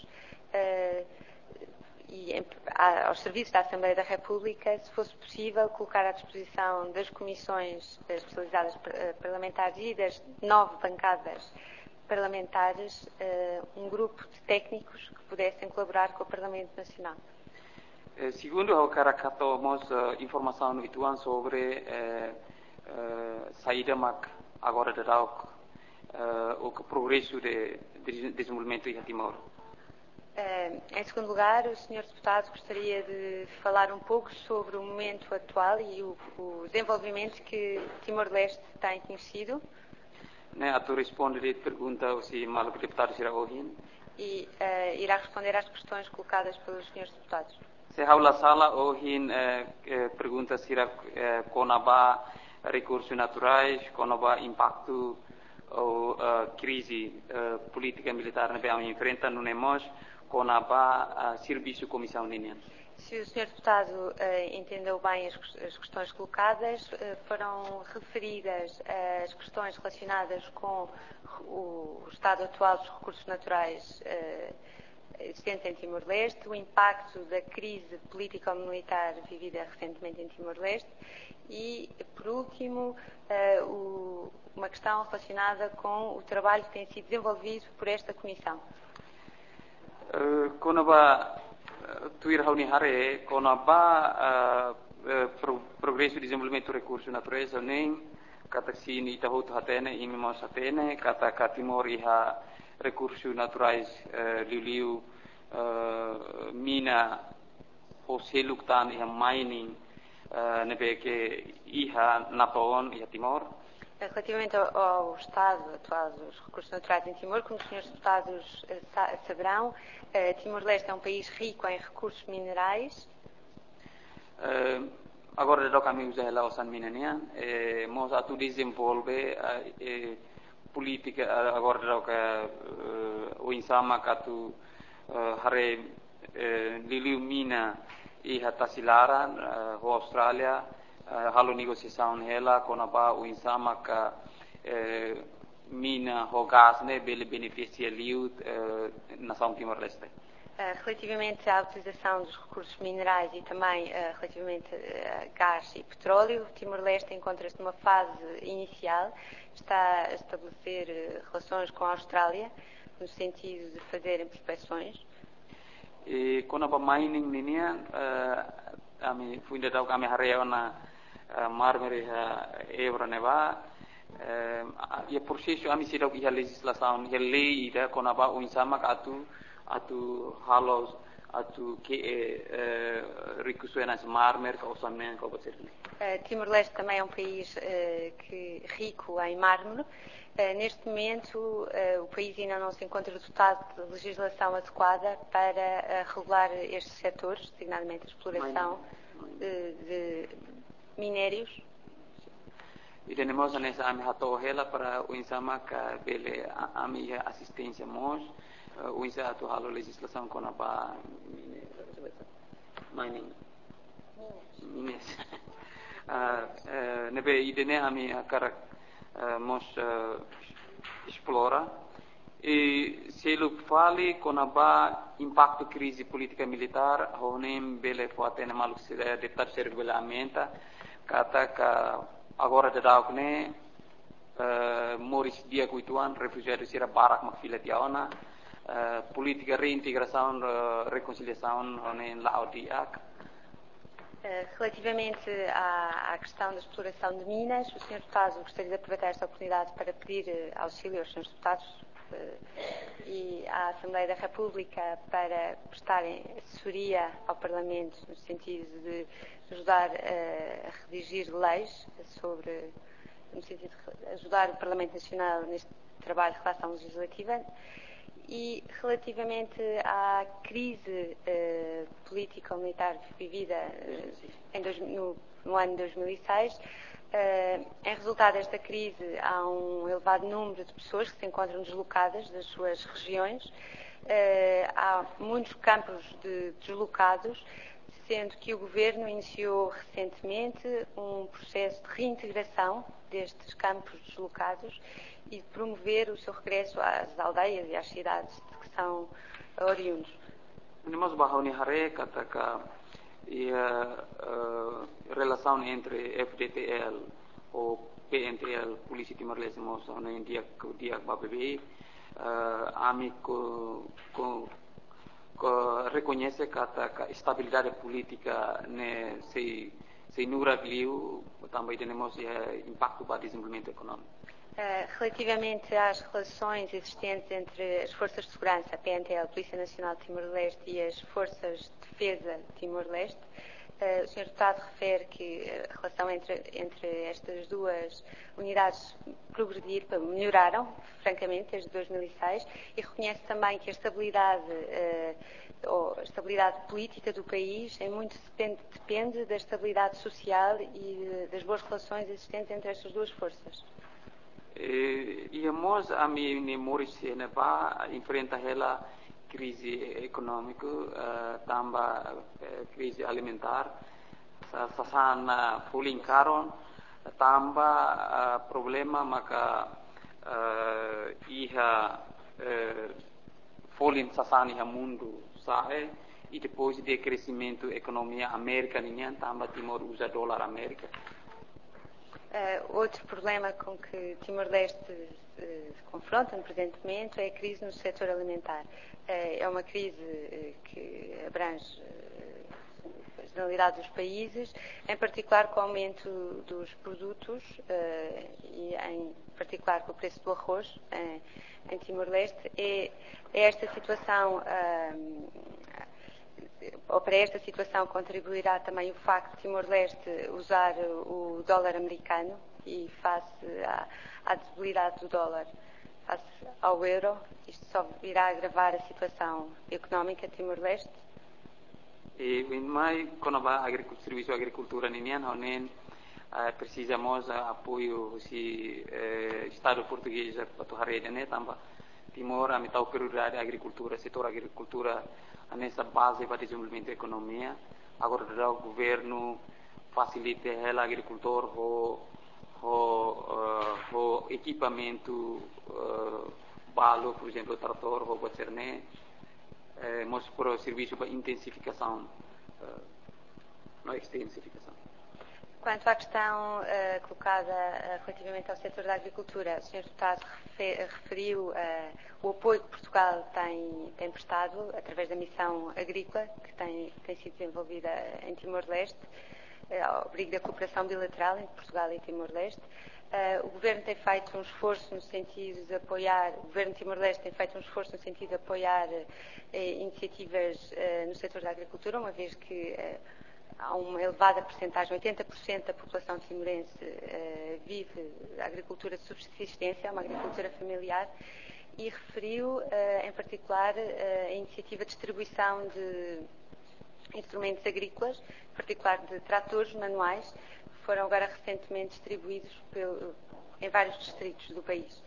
e aos serviços da Assembleia da República, se fosse possível, colocar à disposição das comissões especializadas parlamentares e das 9 bancadas parlamentares um grupo de técnicos que pudessem colaborar com o Parlamento Nacional. Segundo o Caracato, temos informação ituan sobre saída mak agora de Rauk, o progresso de desenvolvimento em Timor. Em segundo lugar, o Sr. Deputado gostaria de falar um pouco sobre o momento atual e o desenvolvimento que Timor-Leste tem conhecido. A tu responde a pergunta se mal o deputado será ouvido. E irá responder às questões colocadas pelos Srs. Deputados. Se haula sala ouvido pergunta será conaba recursos naturais, conaba impacto ou crise política militar na BAM enfrenta no nemos conaba serviço comissão ninian. Se o Sr. Deputado entendeu bem as questões colocadas, foram referidas as questões relacionadas com o estado atual dos recursos naturais existentes em Timor-Leste, o impacto da crise político-militar vivida recentemente em Timor-Leste e, por último, uma questão relacionada com o trabalho que tem sido desenvolvido por esta Comissão. Tuir hauni hare konaba progresso de desenvolvimento de recursos naturais nem kata sini tahut hatene imimos hatene kata Timor iha recursos naturais liu mina hoseluktan iha mining nebe que iha napaon iha Timor. Relativamente ao estado atual dos recursos naturais em Timor, como os senhores deputados saberão, Timor-Leste é um país rico em recursos minerais. Agora do kami usa la osan minania, mos atu desenvolve política agora do que o insama katu hare liliu mina e hatasilara ho Australia halo negociação ela conaba o insama ka mina ho gas ne bele beneficia liu nação Timor-Leste. Relativamente à utilização dos recursos minerais e também relativamente a gás e petróleo, Timor-Leste encontra-se numa fase inicial, está a estabelecer relações com a Austrália no sentido de fazerem prospecções. E conaba mining ninia ami fuinda dau kami hareona marmere evra neva e processo ami sidau ia legislação ia lei ida conaba o insama atu halos atu que ricusuenas marmer ka osamen ka boterni. Timor-Leste também é um país rico em mármore. Neste momento, o país ainda não se encontra dotado de legislação adequada para regular estes setores, designadamente a exploração de minérios. E temos nessa ami hato hela para o insama ka bele ami assistência mos o insa atu halo legislação com a mining mines nebe idene ami karak mos explora e se lo fale com a impacto crise política militar honem bele foatene maluk se de terceiro regulamenta kata ka agora de daukne moris dia kuituan refugiados era barak makfila tiaona política reintegração reconciliação honem laodiak. Relativamente à questão da exploração de minas, o Sr. Deputado gostaria de aproveitar esta oportunidade para pedir auxílio aos Srs. Deputados e à Assembleia da República para prestarem assessoria ao Parlamento no sentido de ajudar a redigir leis sobre no sentido de ajudar o Parlamento Nacional neste trabalho de relação legislativa. E relativamente à crise político-militar vivida no ano de 2006, em resultado desta crise há um elevado número de pessoas que se encontram deslocadas das suas regiões. Há muitos campos de deslocados, sendo que o Governo iniciou recentemente um processo de reintegração destes campos deslocados e de promover o seu regresso às aldeias e às cidades de que são oriundos. Nós bahawni hare kata relação entre FDTL ou PNTL Polícia Timor-Leste no India BBB ami reconhece que a estabilidade política ne se nuragliu também temos impacto para o desenvolvimento econômico. Relativamente às relações existentes entre as Forças de Segurança, a PNTL, Polícia Nacional de Timor-Leste, e as Forças de Defesa de Timor-Leste, o Sr. Deputado refere que a relação entre estas duas unidades melhoraram, francamente, desde 2006, e reconhece também que a estabilidade política do país em muito depende da estabilidade social e das boas relações existentes entre estas duas forças. E nós, a minha Maurícia, enfrenta ela crise econômica, também crise alimentar, sasana fuling karon, também problema maka iha fuling sasana iha mundo sae e depois de crescimento economia América ninguém também Timor usa dólar América. Outro problema com que Timor-Leste se confronta no presente momento é a crise no setor alimentar. É uma crise que abrange a generalidade dos países, em particular com o aumento dos produtos e em particular com o preço do arroz em Timor-Leste. Para esta situação contribuirá também o facto de Timor-Leste usar o dólar americano e face à debilidade do dólar face ao euro, isto só irá agravar a situação económica de Timor-Leste. E mais quando vai serviço de agricultura nem precisamos apoio se Estado português para torrar né também Timor a metade prioridade agricultura, setor agricultura nessa base para desenvolvimento da economia. Agora o governo facilita o agricultor o equipamento balo, por exemplo, o trator, o boterne, mas para o serviço para intensificação, não extensificação. Quanto à questão colocada relativamente ao setor da agricultura, o Sr. Deputado referiu o apoio que Portugal tem prestado através da missão agrícola que tem sido desenvolvida em Timor-Leste, ao abrigo da cooperação bilateral entre Portugal e Timor-Leste. O Governo tem feito um esforço no sentido de apoiar, o Governo de Timor-Leste tem feito um esforço no sentido de apoiar iniciativas no setor da agricultura, uma vez que há uma elevada percentagem, 80% da população timorense vive da agricultura de subsistência, uma agricultura familiar, e referiu em particular a iniciativa de distribuição de instrumentos agrícolas, em particular de tratores manuais, que foram agora recentemente distribuídos em vários distritos do país.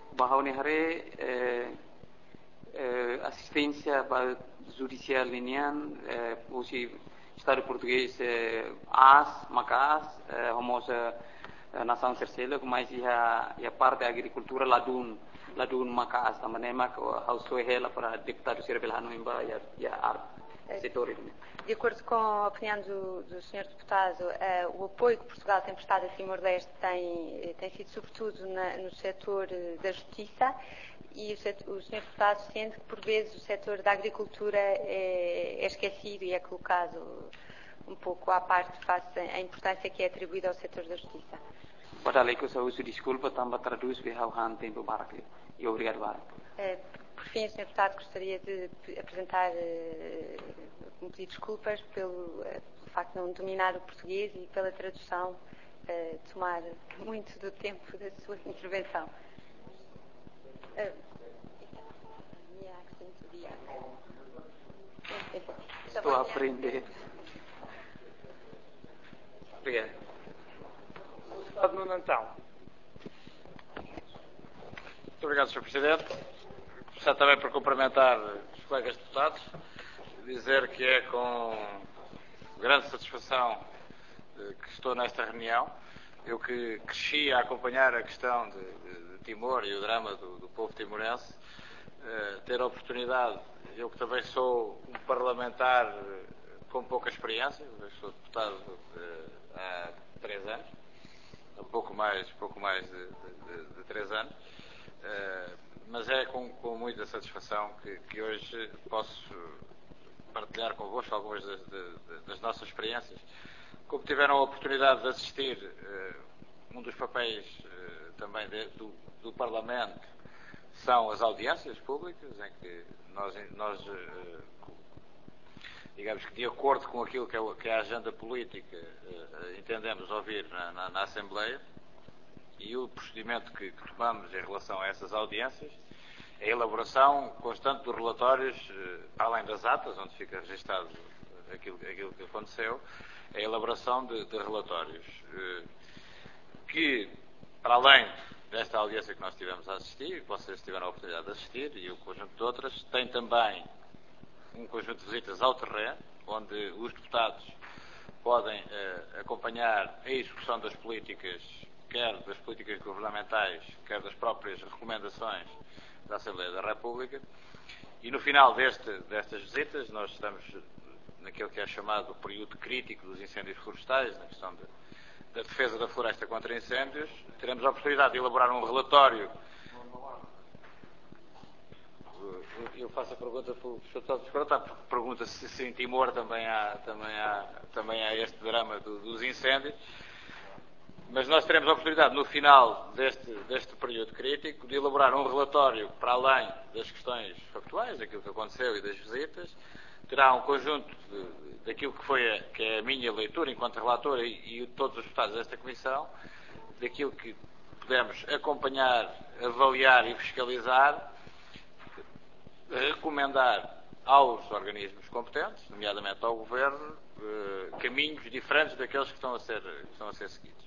Assistência judicial linian, Estado português Macas, nação terceira, mas a parte da agricultura ladun Macas, também ela para deputado Sirabel Hanoimba e a setor. De acordo com a opinião do Sr. Deputado, o apoio que Portugal tem prestado a Timor-Leste tem sido sobretudo no setor da justiça, e o Sr. Deputado sente que por vezes o setor da agricultura é esquecido e é colocado um pouco à parte face à importância que é atribuída ao setor da justiça. Para além que eu uso desculpa, também traduz bem o tempo para e obrigado, Barack. Por fim, o Sr. Deputado gostaria de apresentar um pedido de desculpas pelo facto de não dominar o português e pela tradução tomar muito do tempo da sua intervenção. Estou a aprender. Obrigado. Deputado Nuno Antão. Muito obrigado, Sr. Presidente. Começar também por cumprimentar os colegas deputados, dizer que é com grande satisfação que estou nesta reunião. Eu que cresci a acompanhar a questão de Timor e o drama do povo timorense, ter a oportunidade, eu que também sou um parlamentar com pouca experiência, eu sou deputado há 3 anos, um pouco mais de 3 anos, mas é com muita satisfação que hoje posso partilhar convosco algumas das nossas experiências. Como tiveram a oportunidade de assistir, um dos papéis também do Parlamento são as audiências públicas, em que nós digamos que de acordo com aquilo que é a agenda política, entendemos ouvir na Assembleia, e o procedimento que tomamos em relação a essas audiências é a elaboração constante dos relatórios, para além das atas, onde fica registado aquilo que aconteceu, é a elaboração de relatórios que, para além desta audiência que nós tivemos a assistir, que vocês tiveram a oportunidade de assistir, e um conjunto de outras, tem também um conjunto de visitas ao terreno, onde os deputados podem acompanhar a execução das políticas, quer das políticas governamentais, quer das próprias recomendações da Assembleia da República. E no final destas visitas, nós estamos naquele que é chamado o período crítico dos incêndios florestais, na questão da defesa da floresta contra incêndios. Teremos a oportunidade de elaborar um relatório. Eu faço a pergunta pergunta se em Timor também há este drama dos incêndios. Mas nós teremos a oportunidade, no final deste período crítico, de elaborar um relatório para além das questões factuais, daquilo que aconteceu e das visitas. Terá um conjunto daquilo que é a minha leitura enquanto relator e todos os deputados desta Comissão, daquilo que podemos acompanhar, avaliar e fiscalizar, recomendar aos organismos competentes, nomeadamente ao Governo, caminhos diferentes daqueles que estão a ser seguidos.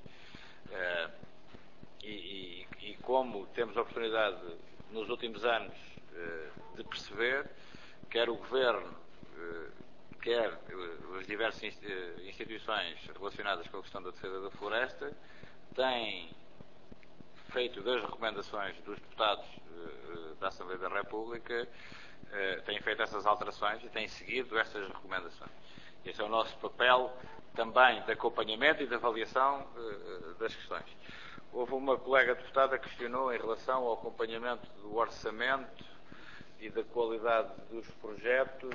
E como temos a oportunidade nos últimos anos de perceber, quer o Governo, quer as diversas instituições relacionadas com a questão da defesa da floresta, têm feito das recomendações dos deputados da Assembleia da República, têm feito essas alterações e têm seguido essas recomendações. Esse é o nosso papel também de acompanhamento e de avaliação das questões. Houve uma colega deputada que questionou em relação ao acompanhamento do orçamento e da qualidade dos projetos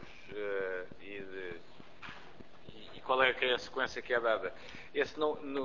e qual é que é a sequência que é dada. Esse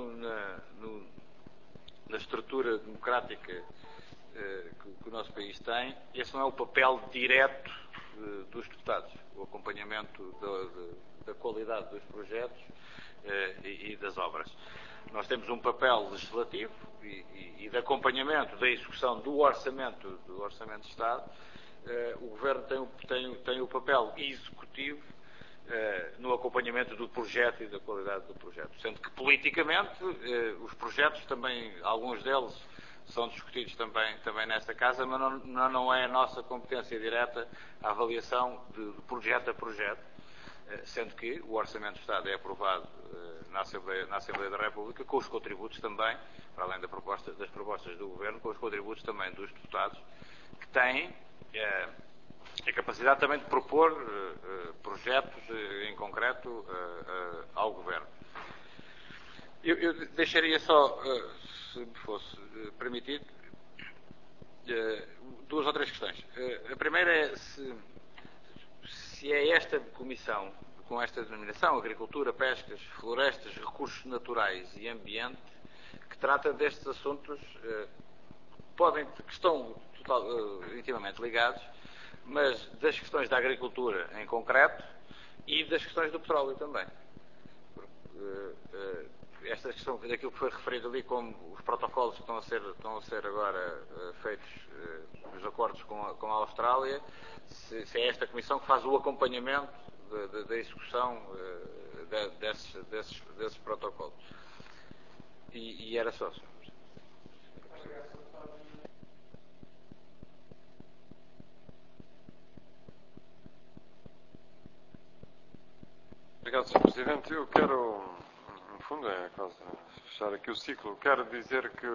na estrutura democrática que o nosso país tem, esse não é o papel direto dos deputados, o acompanhamento da qualidade dos projetos e das obras. Nós temos um papel legislativo e de acompanhamento da execução do orçamento de Estado. O Governo tem o papel executivo no acompanhamento do projeto e da qualidade do projeto, sendo que politicamente os projetos também, alguns deles são discutidos também nesta Casa, mas não é a nossa competência direta a avaliação de projeto a projeto, sendo que o Orçamento do Estado é aprovado na Assembleia da República, com os contributos também, para além das propostas do Governo, com os contributos também dos deputados, que têm a capacidade também de propor projetos em concreto ao Governo. Eu deixaria só, se me fosse permitido, 2 ou 3 questões. A primeira é se é esta comissão, com esta denominação, Agricultura, Pescas, Florestas, Recursos Naturais e Ambiente, que trata destes assuntos que estão intimamente ligados, mas das questões da agricultura em concreto e das questões do petróleo também. esta questão daquilo que foi referido ali como os protocolos que estão a ser agora feitos nos acordos com a Austrália, se é esta Comissão que faz o acompanhamento da execução desses protocolos. E era só, Sr. Obrigado, Sr. Presidente. Eu quero, no fundo, é quase fechar aqui o ciclo. Quero dizer que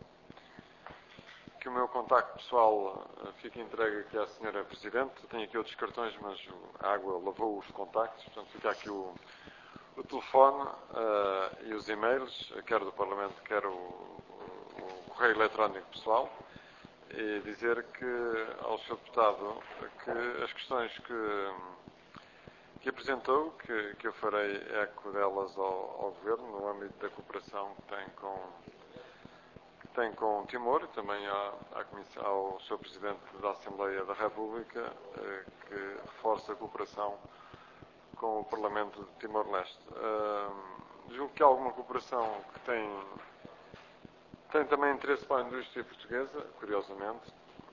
o meu contacto pessoal fica entregue aqui à Sra. Presidente. Tenho aqui outros cartões, mas a água lavou os contactos. Portanto, fica aqui o telefone e os e-mails, quer do Parlamento, quer o correio eletrónico pessoal. E dizer ao Sr. Deputado que as questões que apresentou, que eu farei eco delas ao Governo, no âmbito da cooperação que tem com Timor e também ao Sr. Presidente da Assembleia da República, que reforça a cooperação com o Parlamento de Timor-Leste. Julgo que há alguma cooperação que tem também interesse para a indústria portuguesa, curiosamente.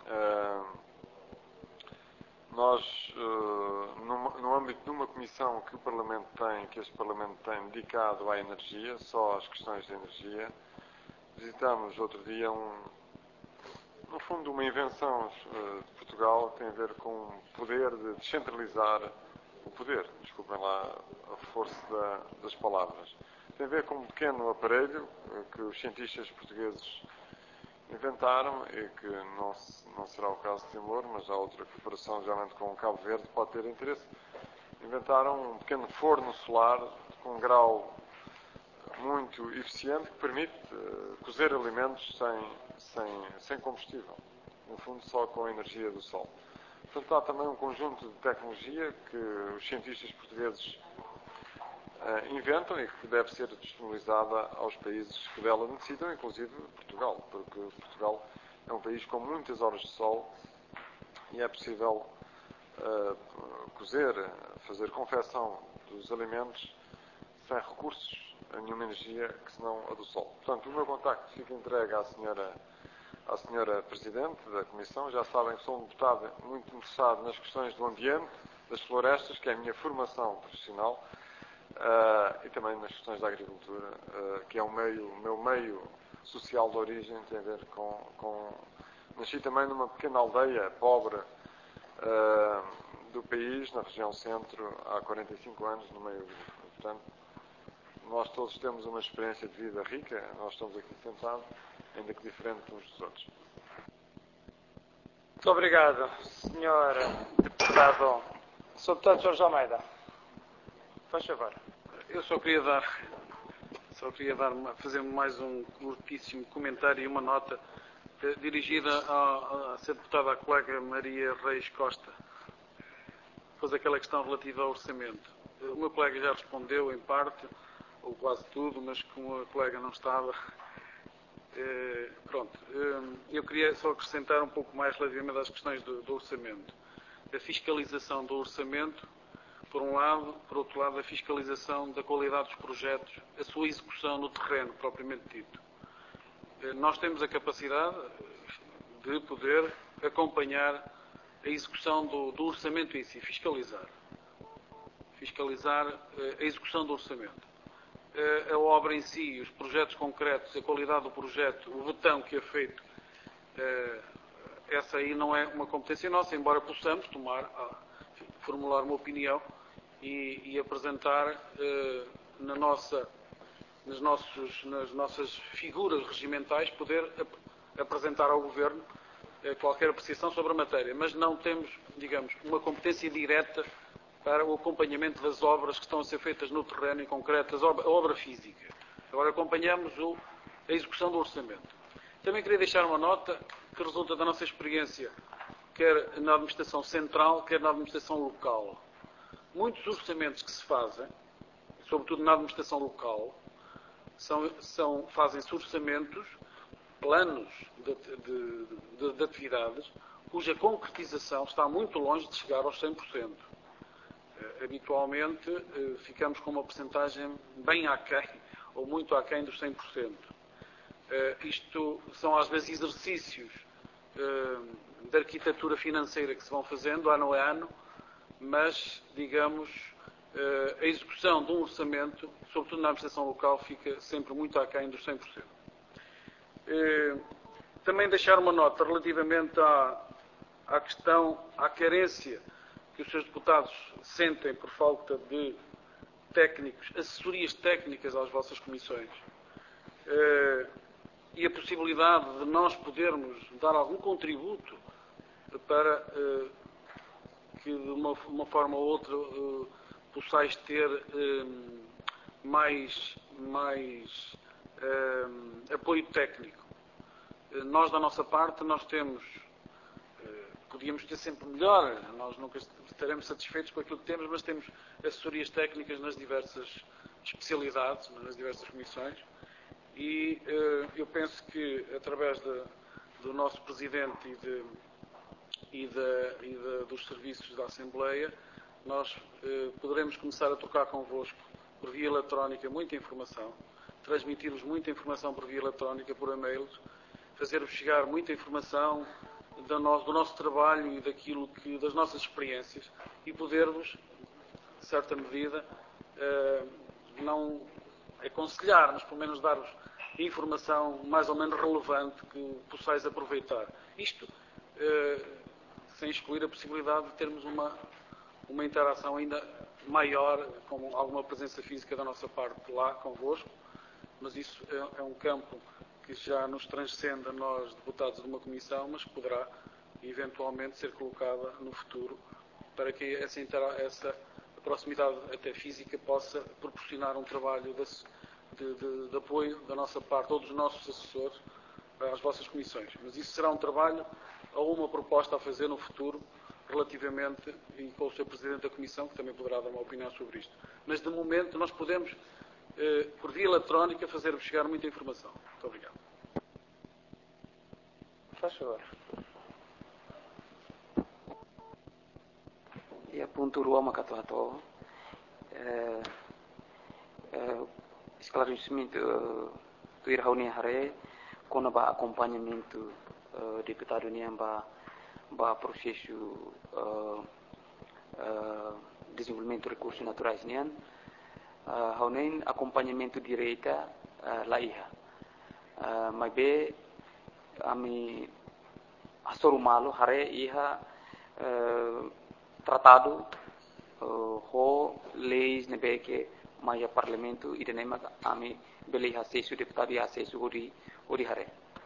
Nós, no âmbito de uma comissão que este Parlamento tem dedicado à energia, só às questões de energia, visitamos outro dia no fundo, uma invenção de Portugal que tem a ver com o poder de descentralizar o poder, desculpem lá o reforço das palavras. Tem a ver com um pequeno aparelho que os cientistas portugueses inventaram e que não será o caso de Timor, mas há outra cooperação, geralmente com o Cabo Verde, pode ter interesse. Inventaram um pequeno forno solar com um grau muito eficiente que permite cozer alimentos sem combustível, no fundo só com a energia do sol. Portanto, há também um conjunto de tecnologia que os cientistas portugueses inventam e que deve ser disponibilizada aos países que dela necessitam, inclusive Portugal, porque Portugal é um país com muitas horas de sol e é possível cozer, fazer confecção dos alimentos sem recursos a nenhuma energia que senão a do sol. Portanto, o meu contacto fica entregue à senhora Presidente da Comissão. Já sabem que sou um deputado muito interessado nas questões do ambiente, das florestas, que é a minha formação profissional, e também nas questões da agricultura, que é o meu meio social de origem, tem a ver com... Nasci também numa pequena aldeia pobre do país, na região centro, há 45 anos, no meio. Portanto, nós todos temos uma experiência de vida rica, nós estamos aqui sentados, ainda que diferente uns dos outros. Muito obrigado, Sr. Deputado. Sr. Deputado Jorge Almeida, faz favor. Eu só queria fazer mais um curtíssimo comentário e uma nota dirigida à Sra. Deputada, à colega Maria Reis Costa. Depois aquela questão relativa ao orçamento. O meu colega já respondeu em parte, ou quase tudo, mas como a colega não estava, eu queria só acrescentar um pouco mais relativamente às questões do orçamento. A fiscalização do orçamento, por um lado, por outro lado, a fiscalização da qualidade dos projetos, a sua execução no terreno, propriamente dito. Nós temos a capacidade de poder acompanhar a execução do orçamento em si, fiscalizar a execução do orçamento. A obra em si, os projetos concretos, a qualidade do projeto, o botão que é feito, essa aí não é uma competência nossa, embora possamos formular uma opinião e apresentar nas nossas figuras regimentais, poder apresentar ao Governo qualquer apreciação sobre a matéria, mas não temos, digamos, uma competência direta para o acompanhamento das obras que estão a ser feitas no terreno em concreto, a obra física. Agora acompanhamos a execução do orçamento. Também queria deixar uma nota que resulta da nossa experiência, quer na administração central, quer na administração local. Muitos orçamentos que se fazem, sobretudo na administração local, fazem-se orçamentos, planos de atividades, cuja concretização está muito longe de chegar aos 100%. Habitualmente ficamos com uma percentagem bem aquém, ou muito aquém dos 100%. Isto são às vezes exercícios de arquitetura financeira que se vão fazendo ano a ano, mas, digamos, a execução de um orçamento, sobretudo na administração local, fica sempre muito aquém dos 100%. Também deixar uma nota relativamente à questão, à carência que os seus deputados sentem por falta de técnicos, assessorias técnicas às vossas comissões, e a possibilidade de nós podermos dar algum contributo para que de uma forma ou outra possais ter mais apoio técnico. Nós, da nossa parte, nós temos, podíamos ter sempre melhor, nós nunca estaremos satisfeitos com aquilo que temos, mas temos assessorias técnicas nas diversas especialidades, nas diversas comissões, e eu penso que, através do nosso Presidente dos serviços da Assembleia, nós poderemos começar a trocar convosco por via eletrónica muita informação, transmitir-vos muita informação por via eletrónica, por e-mails, fazer-vos chegar muita informação do nosso trabalho e das nossas experiências, e poder-vos, em certa medida, não aconselhar, mas pelo menos dar-vos informação mais ou menos relevante que possais aproveitar. Isto sem excluir a possibilidade de termos uma interação ainda maior, com alguma presença física da nossa parte lá convosco, mas isso é um campo que já nos transcende a nós, deputados de uma comissão, mas que poderá eventualmente ser colocada no futuro para que essa proximidade até física possa proporcionar um trabalho de apoio da nossa parte, ou dos nossos assessores, às vossas comissões. Mas isso será um trabalho ou uma proposta a fazer no futuro, relativamente, e com o Sr. Presidente da Comissão, que também poderá dar uma opinião sobre isto. Mas, de momento, nós podemos, por via eletrónica, fazer-vos chegar muita informação. Muito obrigado. Faz favor. E a ponto rua Makatohato, esclarecimento do Irhauni Hare, com o acompanhamento deputado ba processo desenvolvimento de recursos naturais nian, haunen acompanhamento direita laiha, mas be ami asorumalo hare iha tratado ho leis nebe que maya parlamento e denema ami beli acesso deputado e acesso ori hare.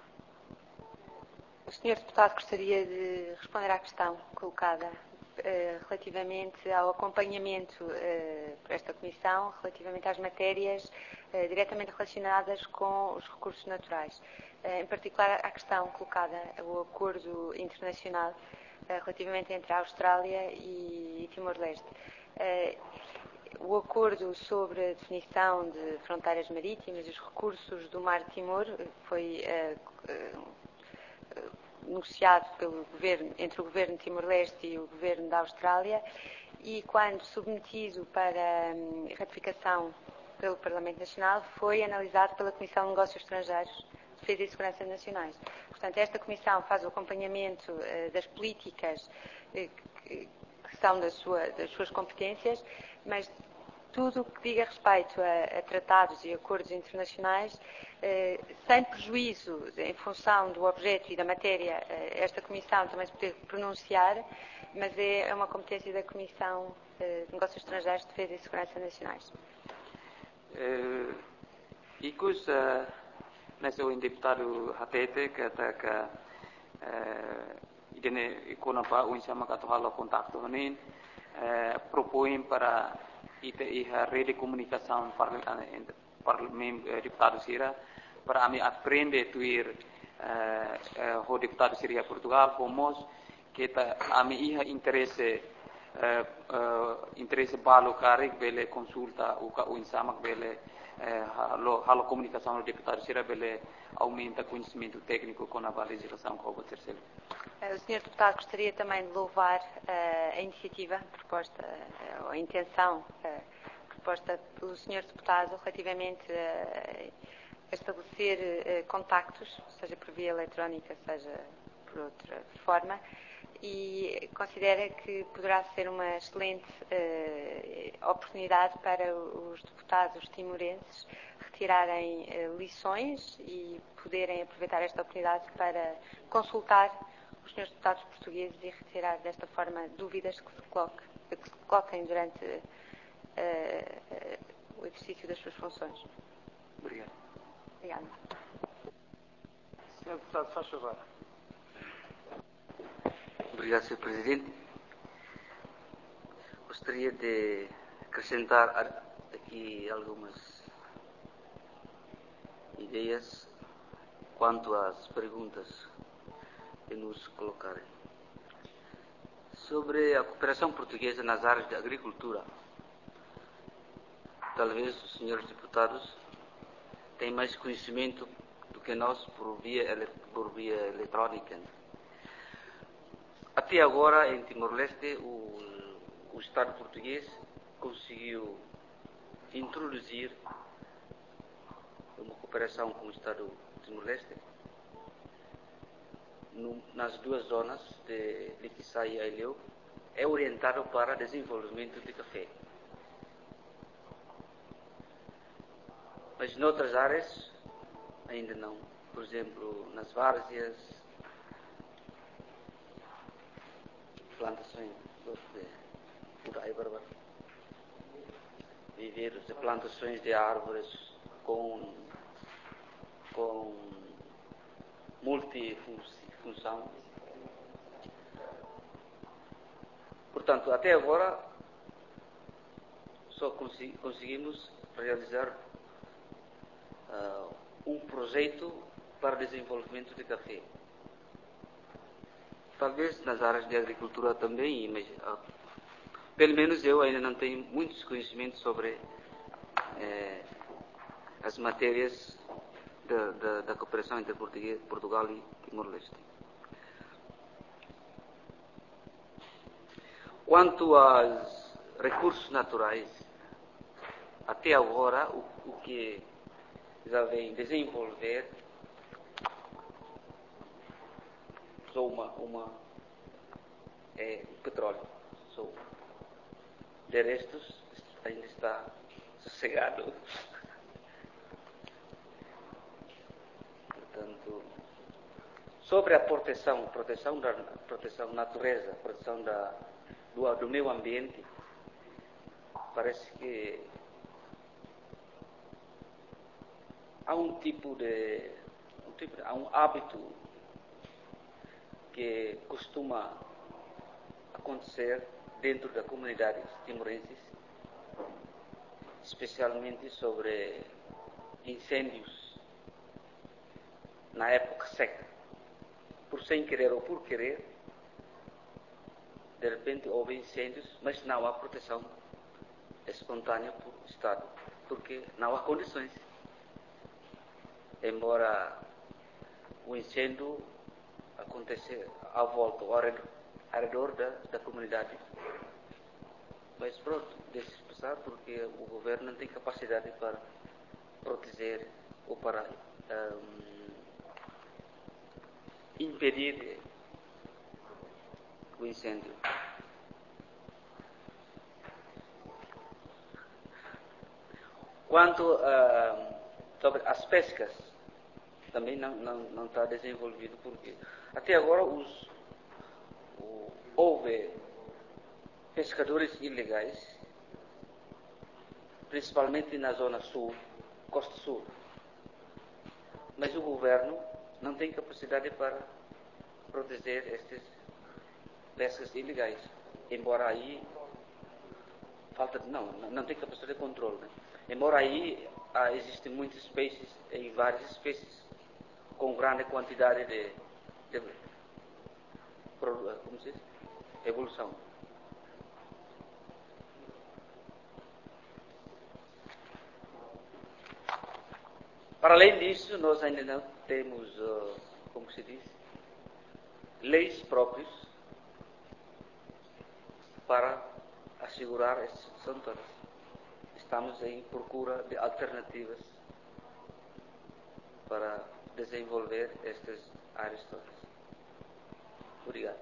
O Sr. Deputado gostaria de responder à questão colocada relativamente ao acompanhamento por esta Comissão, relativamente às matérias diretamente relacionadas com os recursos naturais. Em particular, a questão colocada, o acordo internacional relativamente entre a Austrália e Timor-Leste. O acordo sobre a definição de fronteiras marítimas e os recursos do Mar de Timor foi negociado entre o Governo de Timor-Leste e o Governo da Austrália, e quando submetido para ratificação pelo Parlamento Nacional, foi analisado pela Comissão de Negócios Estrangeiros, Defesa e Segurança Nacionais. Portanto, esta Comissão faz o acompanhamento das políticas que são das suas competências, mas tudo o que diga respeito a tratados e acordos internacionais, sem prejuízo em função do objeto e da matéria, esta Comissão também se pode pronunciar, mas é uma competência da Comissão de Negócios Estrangeiros, Defesa e Segurança Nacionais. Ikus nesse o deputado Hatete que idene ikona pa un sama ka tohalo contacto honin propõem para a rede de comunicação deputado Sira para a mim aprender a ir o deputado Sira Portugal como que a mim interesse balo carig bele consulta o insama bele a comunicação do deputado Sira bele aumenta conhecimento técnico com a legislação que o terceiro. O Sr. Deputado gostaria também de louvar a iniciativa, a proposta, a intenção por proposta pelo Sr. Deputado relativamente a estabelecer contactos, seja por via eletrónica, seja por outra forma, e considera que poderá ser uma excelente oportunidade para os deputados timorenses retirarem lições e poderem aproveitar esta oportunidade para consultar os senhores deputados portugueses e retirar desta forma dúvidas que se coloquem durante o exercício das suas funções. Obrigado. Obrigada. Senhor Deputado, faz favor. Obrigado, Sr. Presidente. Gostaria de acrescentar aqui algumas ideias quanto às perguntas que nos colocarem. Sobre a cooperação portuguesa nas áreas de agricultura, talvez os senhores deputados tenham mais conhecimento do que nós por via eletrônica. Até agora, em Timor-Leste, o Estado português conseguiu introduzir uma cooperação com o Estado Timor-Leste nas duas zonas de Liquiçá e Aileu, é orientado para desenvolvimento de café. Mas noutras áreas ainda não. Por exemplo, nas várzeas, plantações de Uraibarba, viveiros de plantações de árvores com multifunção. Portanto, até agora só conseguimos realizar um projeto para desenvolvimento de café. Talvez nas áreas de agricultura também, mas pelo menos eu ainda não tenho muitos conhecimentos sobre as matérias da cooperação entre Portugal e Timor-Leste. Quanto aos recursos naturais, até agora o que já vem desenvolver só é o petróleo. De restos ainda está sossegado. Portanto, sobre a proteção da natureza, proteção do meio ambiente, parece que há há um hábito que costuma acontecer dentro da comunidade timorenses, especialmente sobre incêndios na época seca. Por sem querer ou por querer, de repente houve incêndios, mas não há proteção espontânea por Estado, porque não há condições. Embora o incêndio aconteça à volta, ao redor da comunidade. Mas pronto, deixe-se passar, porque o governo não tem capacidade para proteger ou para impedir o incêndio. Quanto sobre as pescas, também não está desenvolvido, porque até agora houve pescadores ilegais, principalmente na zona sul, costa sul, mas o governo não tem capacidade para proteger estas pescas ilegais, embora aí não tem capacidade de controle, né? Embora aí existem muitas espécies e várias espécies com grande quantidade de como se diz? Evolução. Para além disso, nós ainda não temos, como se diz, leis próprias para assegurar estes estamos em procura de alternativas para desenvolver estas áreas todas. Obrigado.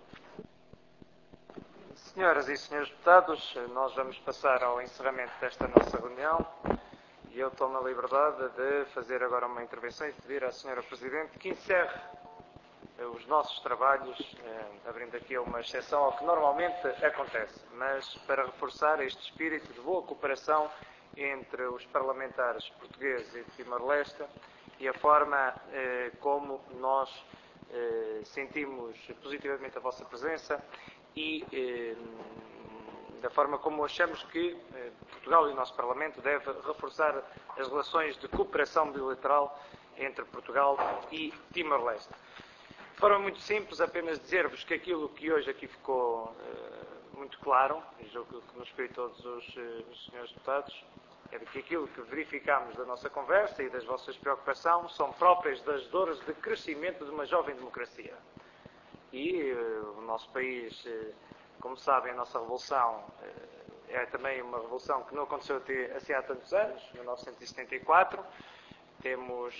Senhoras e senhores deputados, nós vamos passar ao encerramento desta nossa reunião e eu tomo a liberdade de fazer agora uma intervenção e pedir à senhora Presidente que encerre os nossos trabalhos, abrindo aqui uma exceção ao que normalmente acontece, mas para reforçar este espírito de boa cooperação entre os parlamentares portugueses e de Timor-Leste e a forma como nós sentimos positivamente a vossa presença e da forma como achamos que Portugal e o nosso Parlamento deve reforçar as relações de cooperação bilateral entre Portugal e Timor-Leste. De forma muito simples, apenas dizer-vos que aquilo que hoje aqui ficou muito claro, e julgo que nos espírito todos os senhores deputados, é de que aquilo que verificámos da nossa conversa e das vossas preocupações são próprias das dores de crescimento de uma jovem democracia. E o nosso país, como sabem, a nossa revolução é também uma revolução que não aconteceu assim há tantos anos, 1974. Temos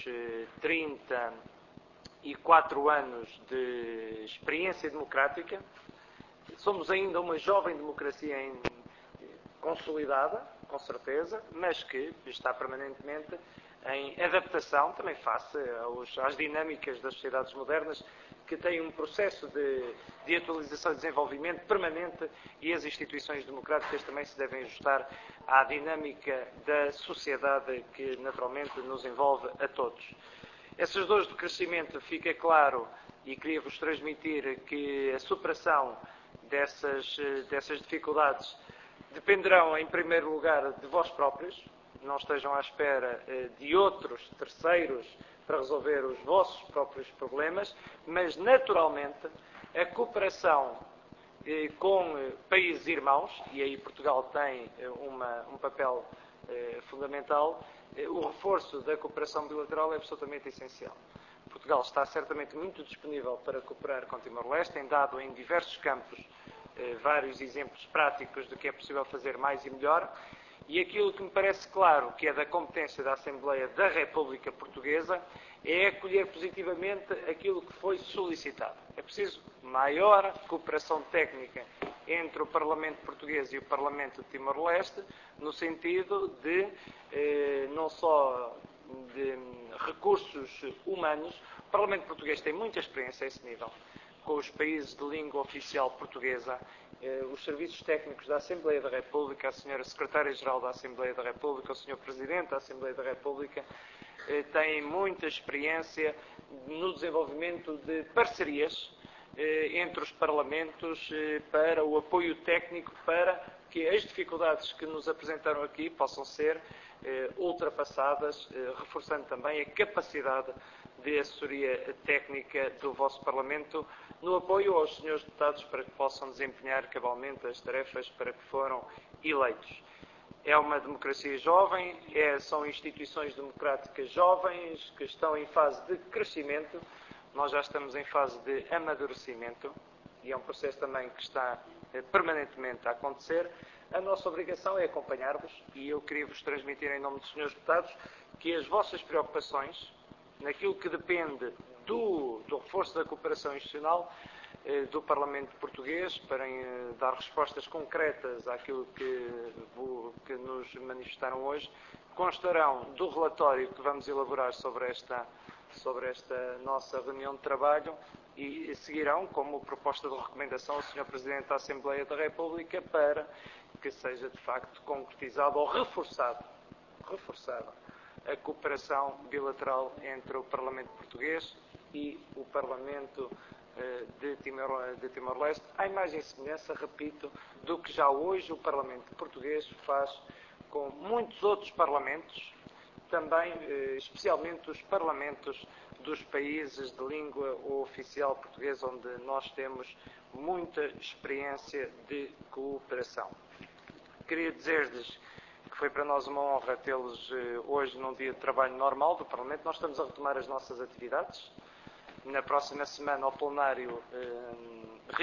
34 anos de experiência democrática. Somos ainda uma jovem democracia consolidada, com certeza, mas que está permanentemente em adaptação, também face às dinâmicas das sociedades modernas, que têm um processo de atualização e desenvolvimento permanente e as instituições democráticas também se devem ajustar à dinâmica da sociedade que naturalmente nos envolve a todos. Essas dores de crescimento, fica claro, e queria-vos transmitir que a superação dessas dificuldades dependerão, em primeiro lugar, de vós próprios. Não estejam à espera de outros terceiros para resolver os vossos próprios problemas, mas, naturalmente, a cooperação com países irmãos, e aí Portugal tem um papel fundamental, o reforço da cooperação bilateral é absolutamente essencial. Portugal está certamente muito disponível para cooperar com Timor-Leste, tem dado em diversos campos vários exemplos práticos do que é possível fazer mais e melhor, e aquilo que me parece claro que é da competência da Assembleia da República Portuguesa é acolher positivamente aquilo que foi solicitado. É preciso maior cooperação técnica entre o Parlamento Português e o Parlamento de Timor-Leste, no sentido de não só de recursos humanos. O Parlamento Português tem muita experiência a esse nível, com os países de língua oficial portuguesa, os serviços técnicos da Assembleia da República, a Sra. Secretária-Geral da Assembleia da República, o Sr. Presidente da Assembleia da República, têm muita experiência no desenvolvimento de parcerias entre os parlamentos para o apoio técnico para que as dificuldades que nos apresentaram aqui possam ser ultrapassadas, reforçando também a capacidade de assessoria técnica do vosso Parlamento no apoio aos senhores deputados para que possam desempenhar cabalmente as tarefas para que foram eleitos. É uma democracia jovem, são instituições democráticas jovens que estão em fase de crescimento. Nós já estamos em fase de amadurecimento e é um processo também que está permanentemente a acontecer. A nossa obrigação é acompanhar-vos e eu queria vos transmitir em nome dos senhores deputados que as vossas preocupações naquilo que depende do reforço da cooperação institucional do Parlamento Português para dar respostas concretas àquilo que nos manifestaram hoje, constarão do relatório que vamos elaborar sobre esta nossa reunião de trabalho e seguirão como proposta de recomendação ao Sr. Presidente da Assembleia da República para que seja de facto concretizado ou reforçado a cooperação bilateral entre o Parlamento Português e o Parlamento de Timor-Leste, à imagem e semelhança, repito, do que já hoje o Parlamento Português faz com muitos outros parlamentos, também especialmente os parlamentos dos países de língua oficial portuguesa, onde nós temos muita experiência de cooperação. Queria dizer-lhes que foi para nós uma honra tê-los hoje num dia de trabalho normal do Parlamento. Nós estamos a retomar as nossas atividades. Na próxima semana o plenário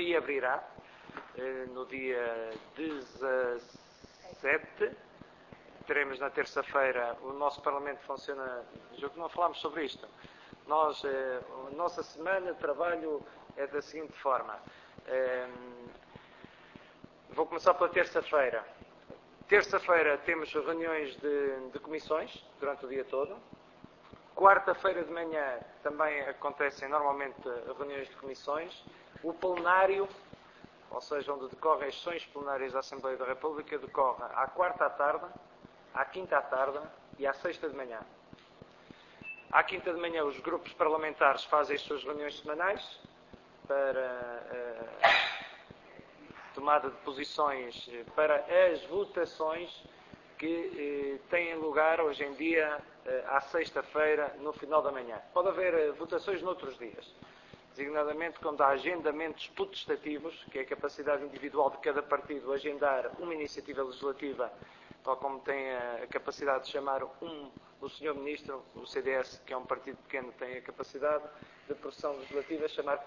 reabrirá no dia 17, teremos na terça-feira, o nosso Parlamento funciona, julgo que não falámos sobre isto. A nossa semana de trabalho é da seguinte forma. Vou começar pela terça-feira. Terça-feira temos reuniões de comissões durante o dia todo. Quarta-feira de manhã também acontecem normalmente reuniões de comissões. O plenário, ou seja, onde decorrem as sessões plenárias da Assembleia da República, decorre à quarta à tarde, à quinta à tarde e à sexta de manhã. À quinta de manhã os grupos parlamentares fazem as suas reuniões semanais para tomada de posições para as votações que têm lugar hoje em dia à sexta-feira, no final da manhã. Pode haver votações noutros dias, designadamente quando há agendamentos potestativos, que é a capacidade individual de cada partido agendar uma iniciativa legislativa, tal como tem a capacidade de chamar o Sr. Ministro, o CDS, que é um partido pequeno, tem a capacidade de produção legislativa, chamar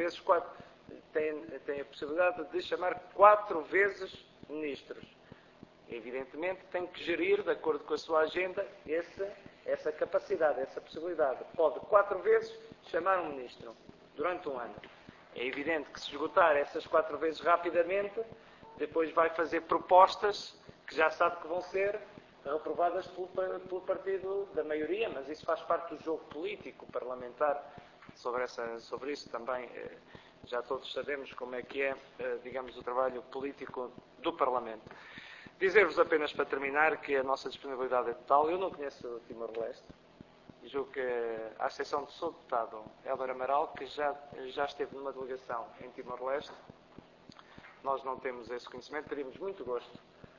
tem a possibilidade de chamar 4 vezes ministros. Evidentemente tem que gerir, de acordo com a sua agenda, essa capacidade, essa possibilidade. Pode 4 vezes chamar um ministro durante um ano. É evidente que se esgotar essas 4 vezes rapidamente, depois vai fazer propostas que já sabe que vão ser reprovadas pelo partido da maioria, mas isso faz parte do jogo político parlamentar. Sobre isso também já todos sabemos como é que é, digamos, o trabalho político do Parlamento. Dizer-vos apenas para terminar que a nossa disponibilidade é total. Eu não conheço Timor-Leste. Julgo que, à exceção do seu deputado Hélder Amaral, que já esteve numa delegação em Timor-Leste, nós não temos esse conhecimento. Teríamos muito gosto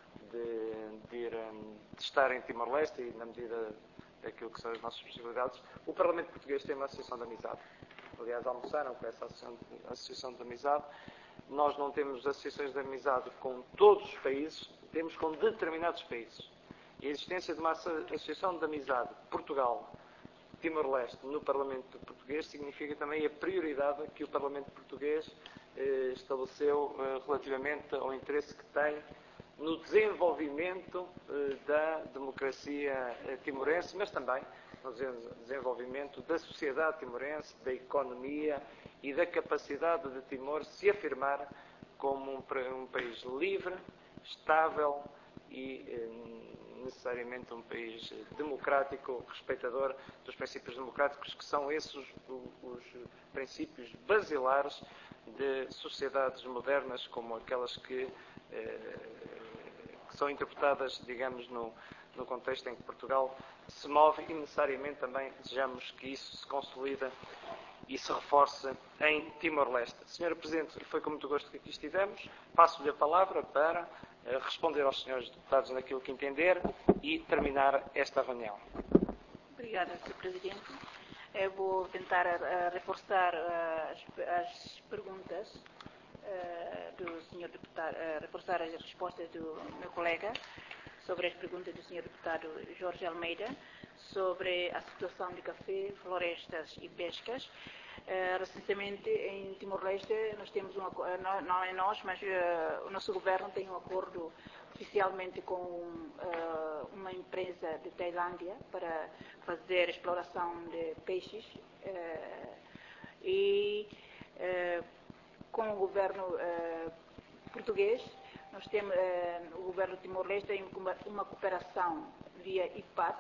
de estar em Timor-Leste e, na medida daquilo que são as nossas possibilidades. O Parlamento Português tem uma associação de amizade. Aliás, almoçaram com essa associação de amizade. Nós não temos associações de amizade com todos os países, temos com determinados países. E a existência de uma associação de amizade Portugal-Timor-Leste no Parlamento Português significa também a prioridade que o Parlamento Português estabeleceu relativamente ao interesse que tem no desenvolvimento da democracia timorense, mas também no desenvolvimento da sociedade timorense, da economia e da capacidade de Timor se afirmar como um país livre, estável e necessariamente um país democrático, respeitador dos princípios democráticos, que são esses os princípios basilares de sociedades modernas como aquelas que são interpretadas, digamos, no contexto em que Portugal se move e necessariamente também desejamos que isso se consolida e se reforce em Timor-Leste. Senhora Presidente, foi com muito gosto que aqui estivemos. Passo-lhe a palavra para responder aos senhores deputados naquilo que entender e terminar esta reunião. Obrigada, Sr. Presidente. Eu vou tentar reforçar as perguntas do Sr. Deputado, reforçar as respostas do meu colega sobre as perguntas do Sr. Deputado Jorge Almeida sobre a situação de café, florestas e pescas. Recentemente, em Timor-Leste, nós temos não é nós, mas o nosso governo tem um acordo oficialmente com uma empresa de Tailândia para fazer exploração de peixes e com o governo português. Nós temos, o governo de Timor-Leste tem uma cooperação via IPAT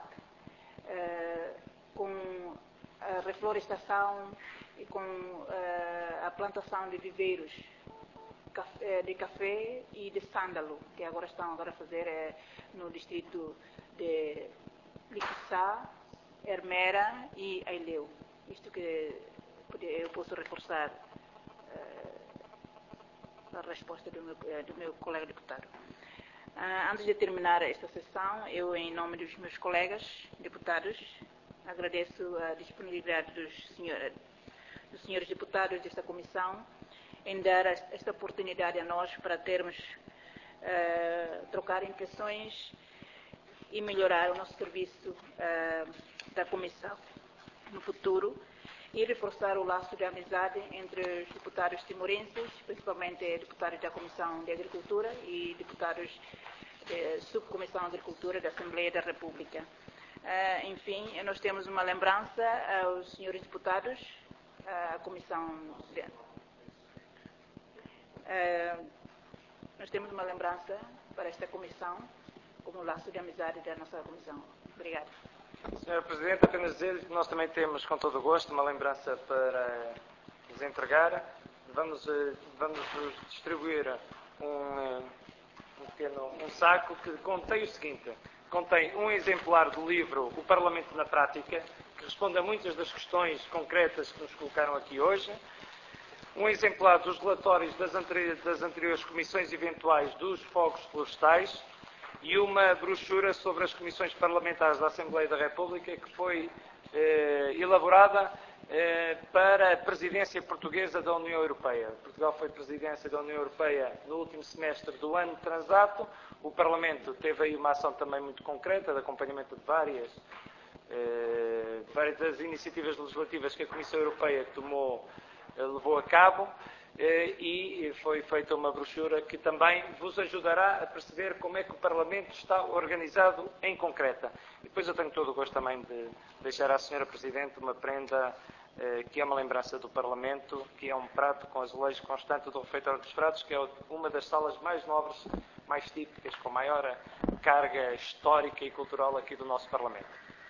com a reflorestação e com a plantação de viveiros de café e de sândalo, que estão a fazer no distrito de Liquiçá, Hermera e Aileu. Isto que eu posso reforçar a resposta do meu colega deputado. Antes de terminar esta sessão, eu, em nome dos meus colegas deputados, agradeço a disponibilidade dos senhores deputados desta comissão em dar esta oportunidade a nós para termos, trocar impressões e melhorar o nosso serviço da comissão no futuro e reforçar o laço de amizade entre os deputados timorenses, principalmente deputados da Comissão de Agricultura e deputados Subcomissão de Agricultura da Assembleia da República. Enfim, nós temos uma lembrança aos senhores deputados, à Comissão. Nós temos uma lembrança para esta comissão, como laço de amizade da nossa comissão. Obrigada. Senhora Presidente, apenas dizer que nós também temos, com todo o gosto, uma lembrança para vos entregar. Vamos distribuir um saco que contém o seguinte: contém um exemplar do livro O Parlamento na Prática, que responde a muitas das questões concretas que nos colocaram aqui hoje, um exemplar dos relatórios das anteriores comissões eventuais dos fogos florestais e uma brochura sobre as comissões parlamentares da Assembleia da República que foi elaborada para a presidência portuguesa da União Europeia. Portugal foi presidência da União Europeia no último semestre do ano transato. O Parlamento teve aí uma ação também muito concreta de acompanhamento de várias das iniciativas legislativas que a Comissão Europeia levou a cabo, e foi feita uma brochura que também vos ajudará a perceber como é que o Parlamento está organizado em concreta. E depois eu tenho todo o gosto também de deixar à Sra. Presidente uma prenda que é uma lembrança do Parlamento, que é um prato com azulejo constante do Refeitório dos Frades, que é uma das salas mais nobres, mais típicas, com maior carga histórica e cultural aqui do nosso Parlamento.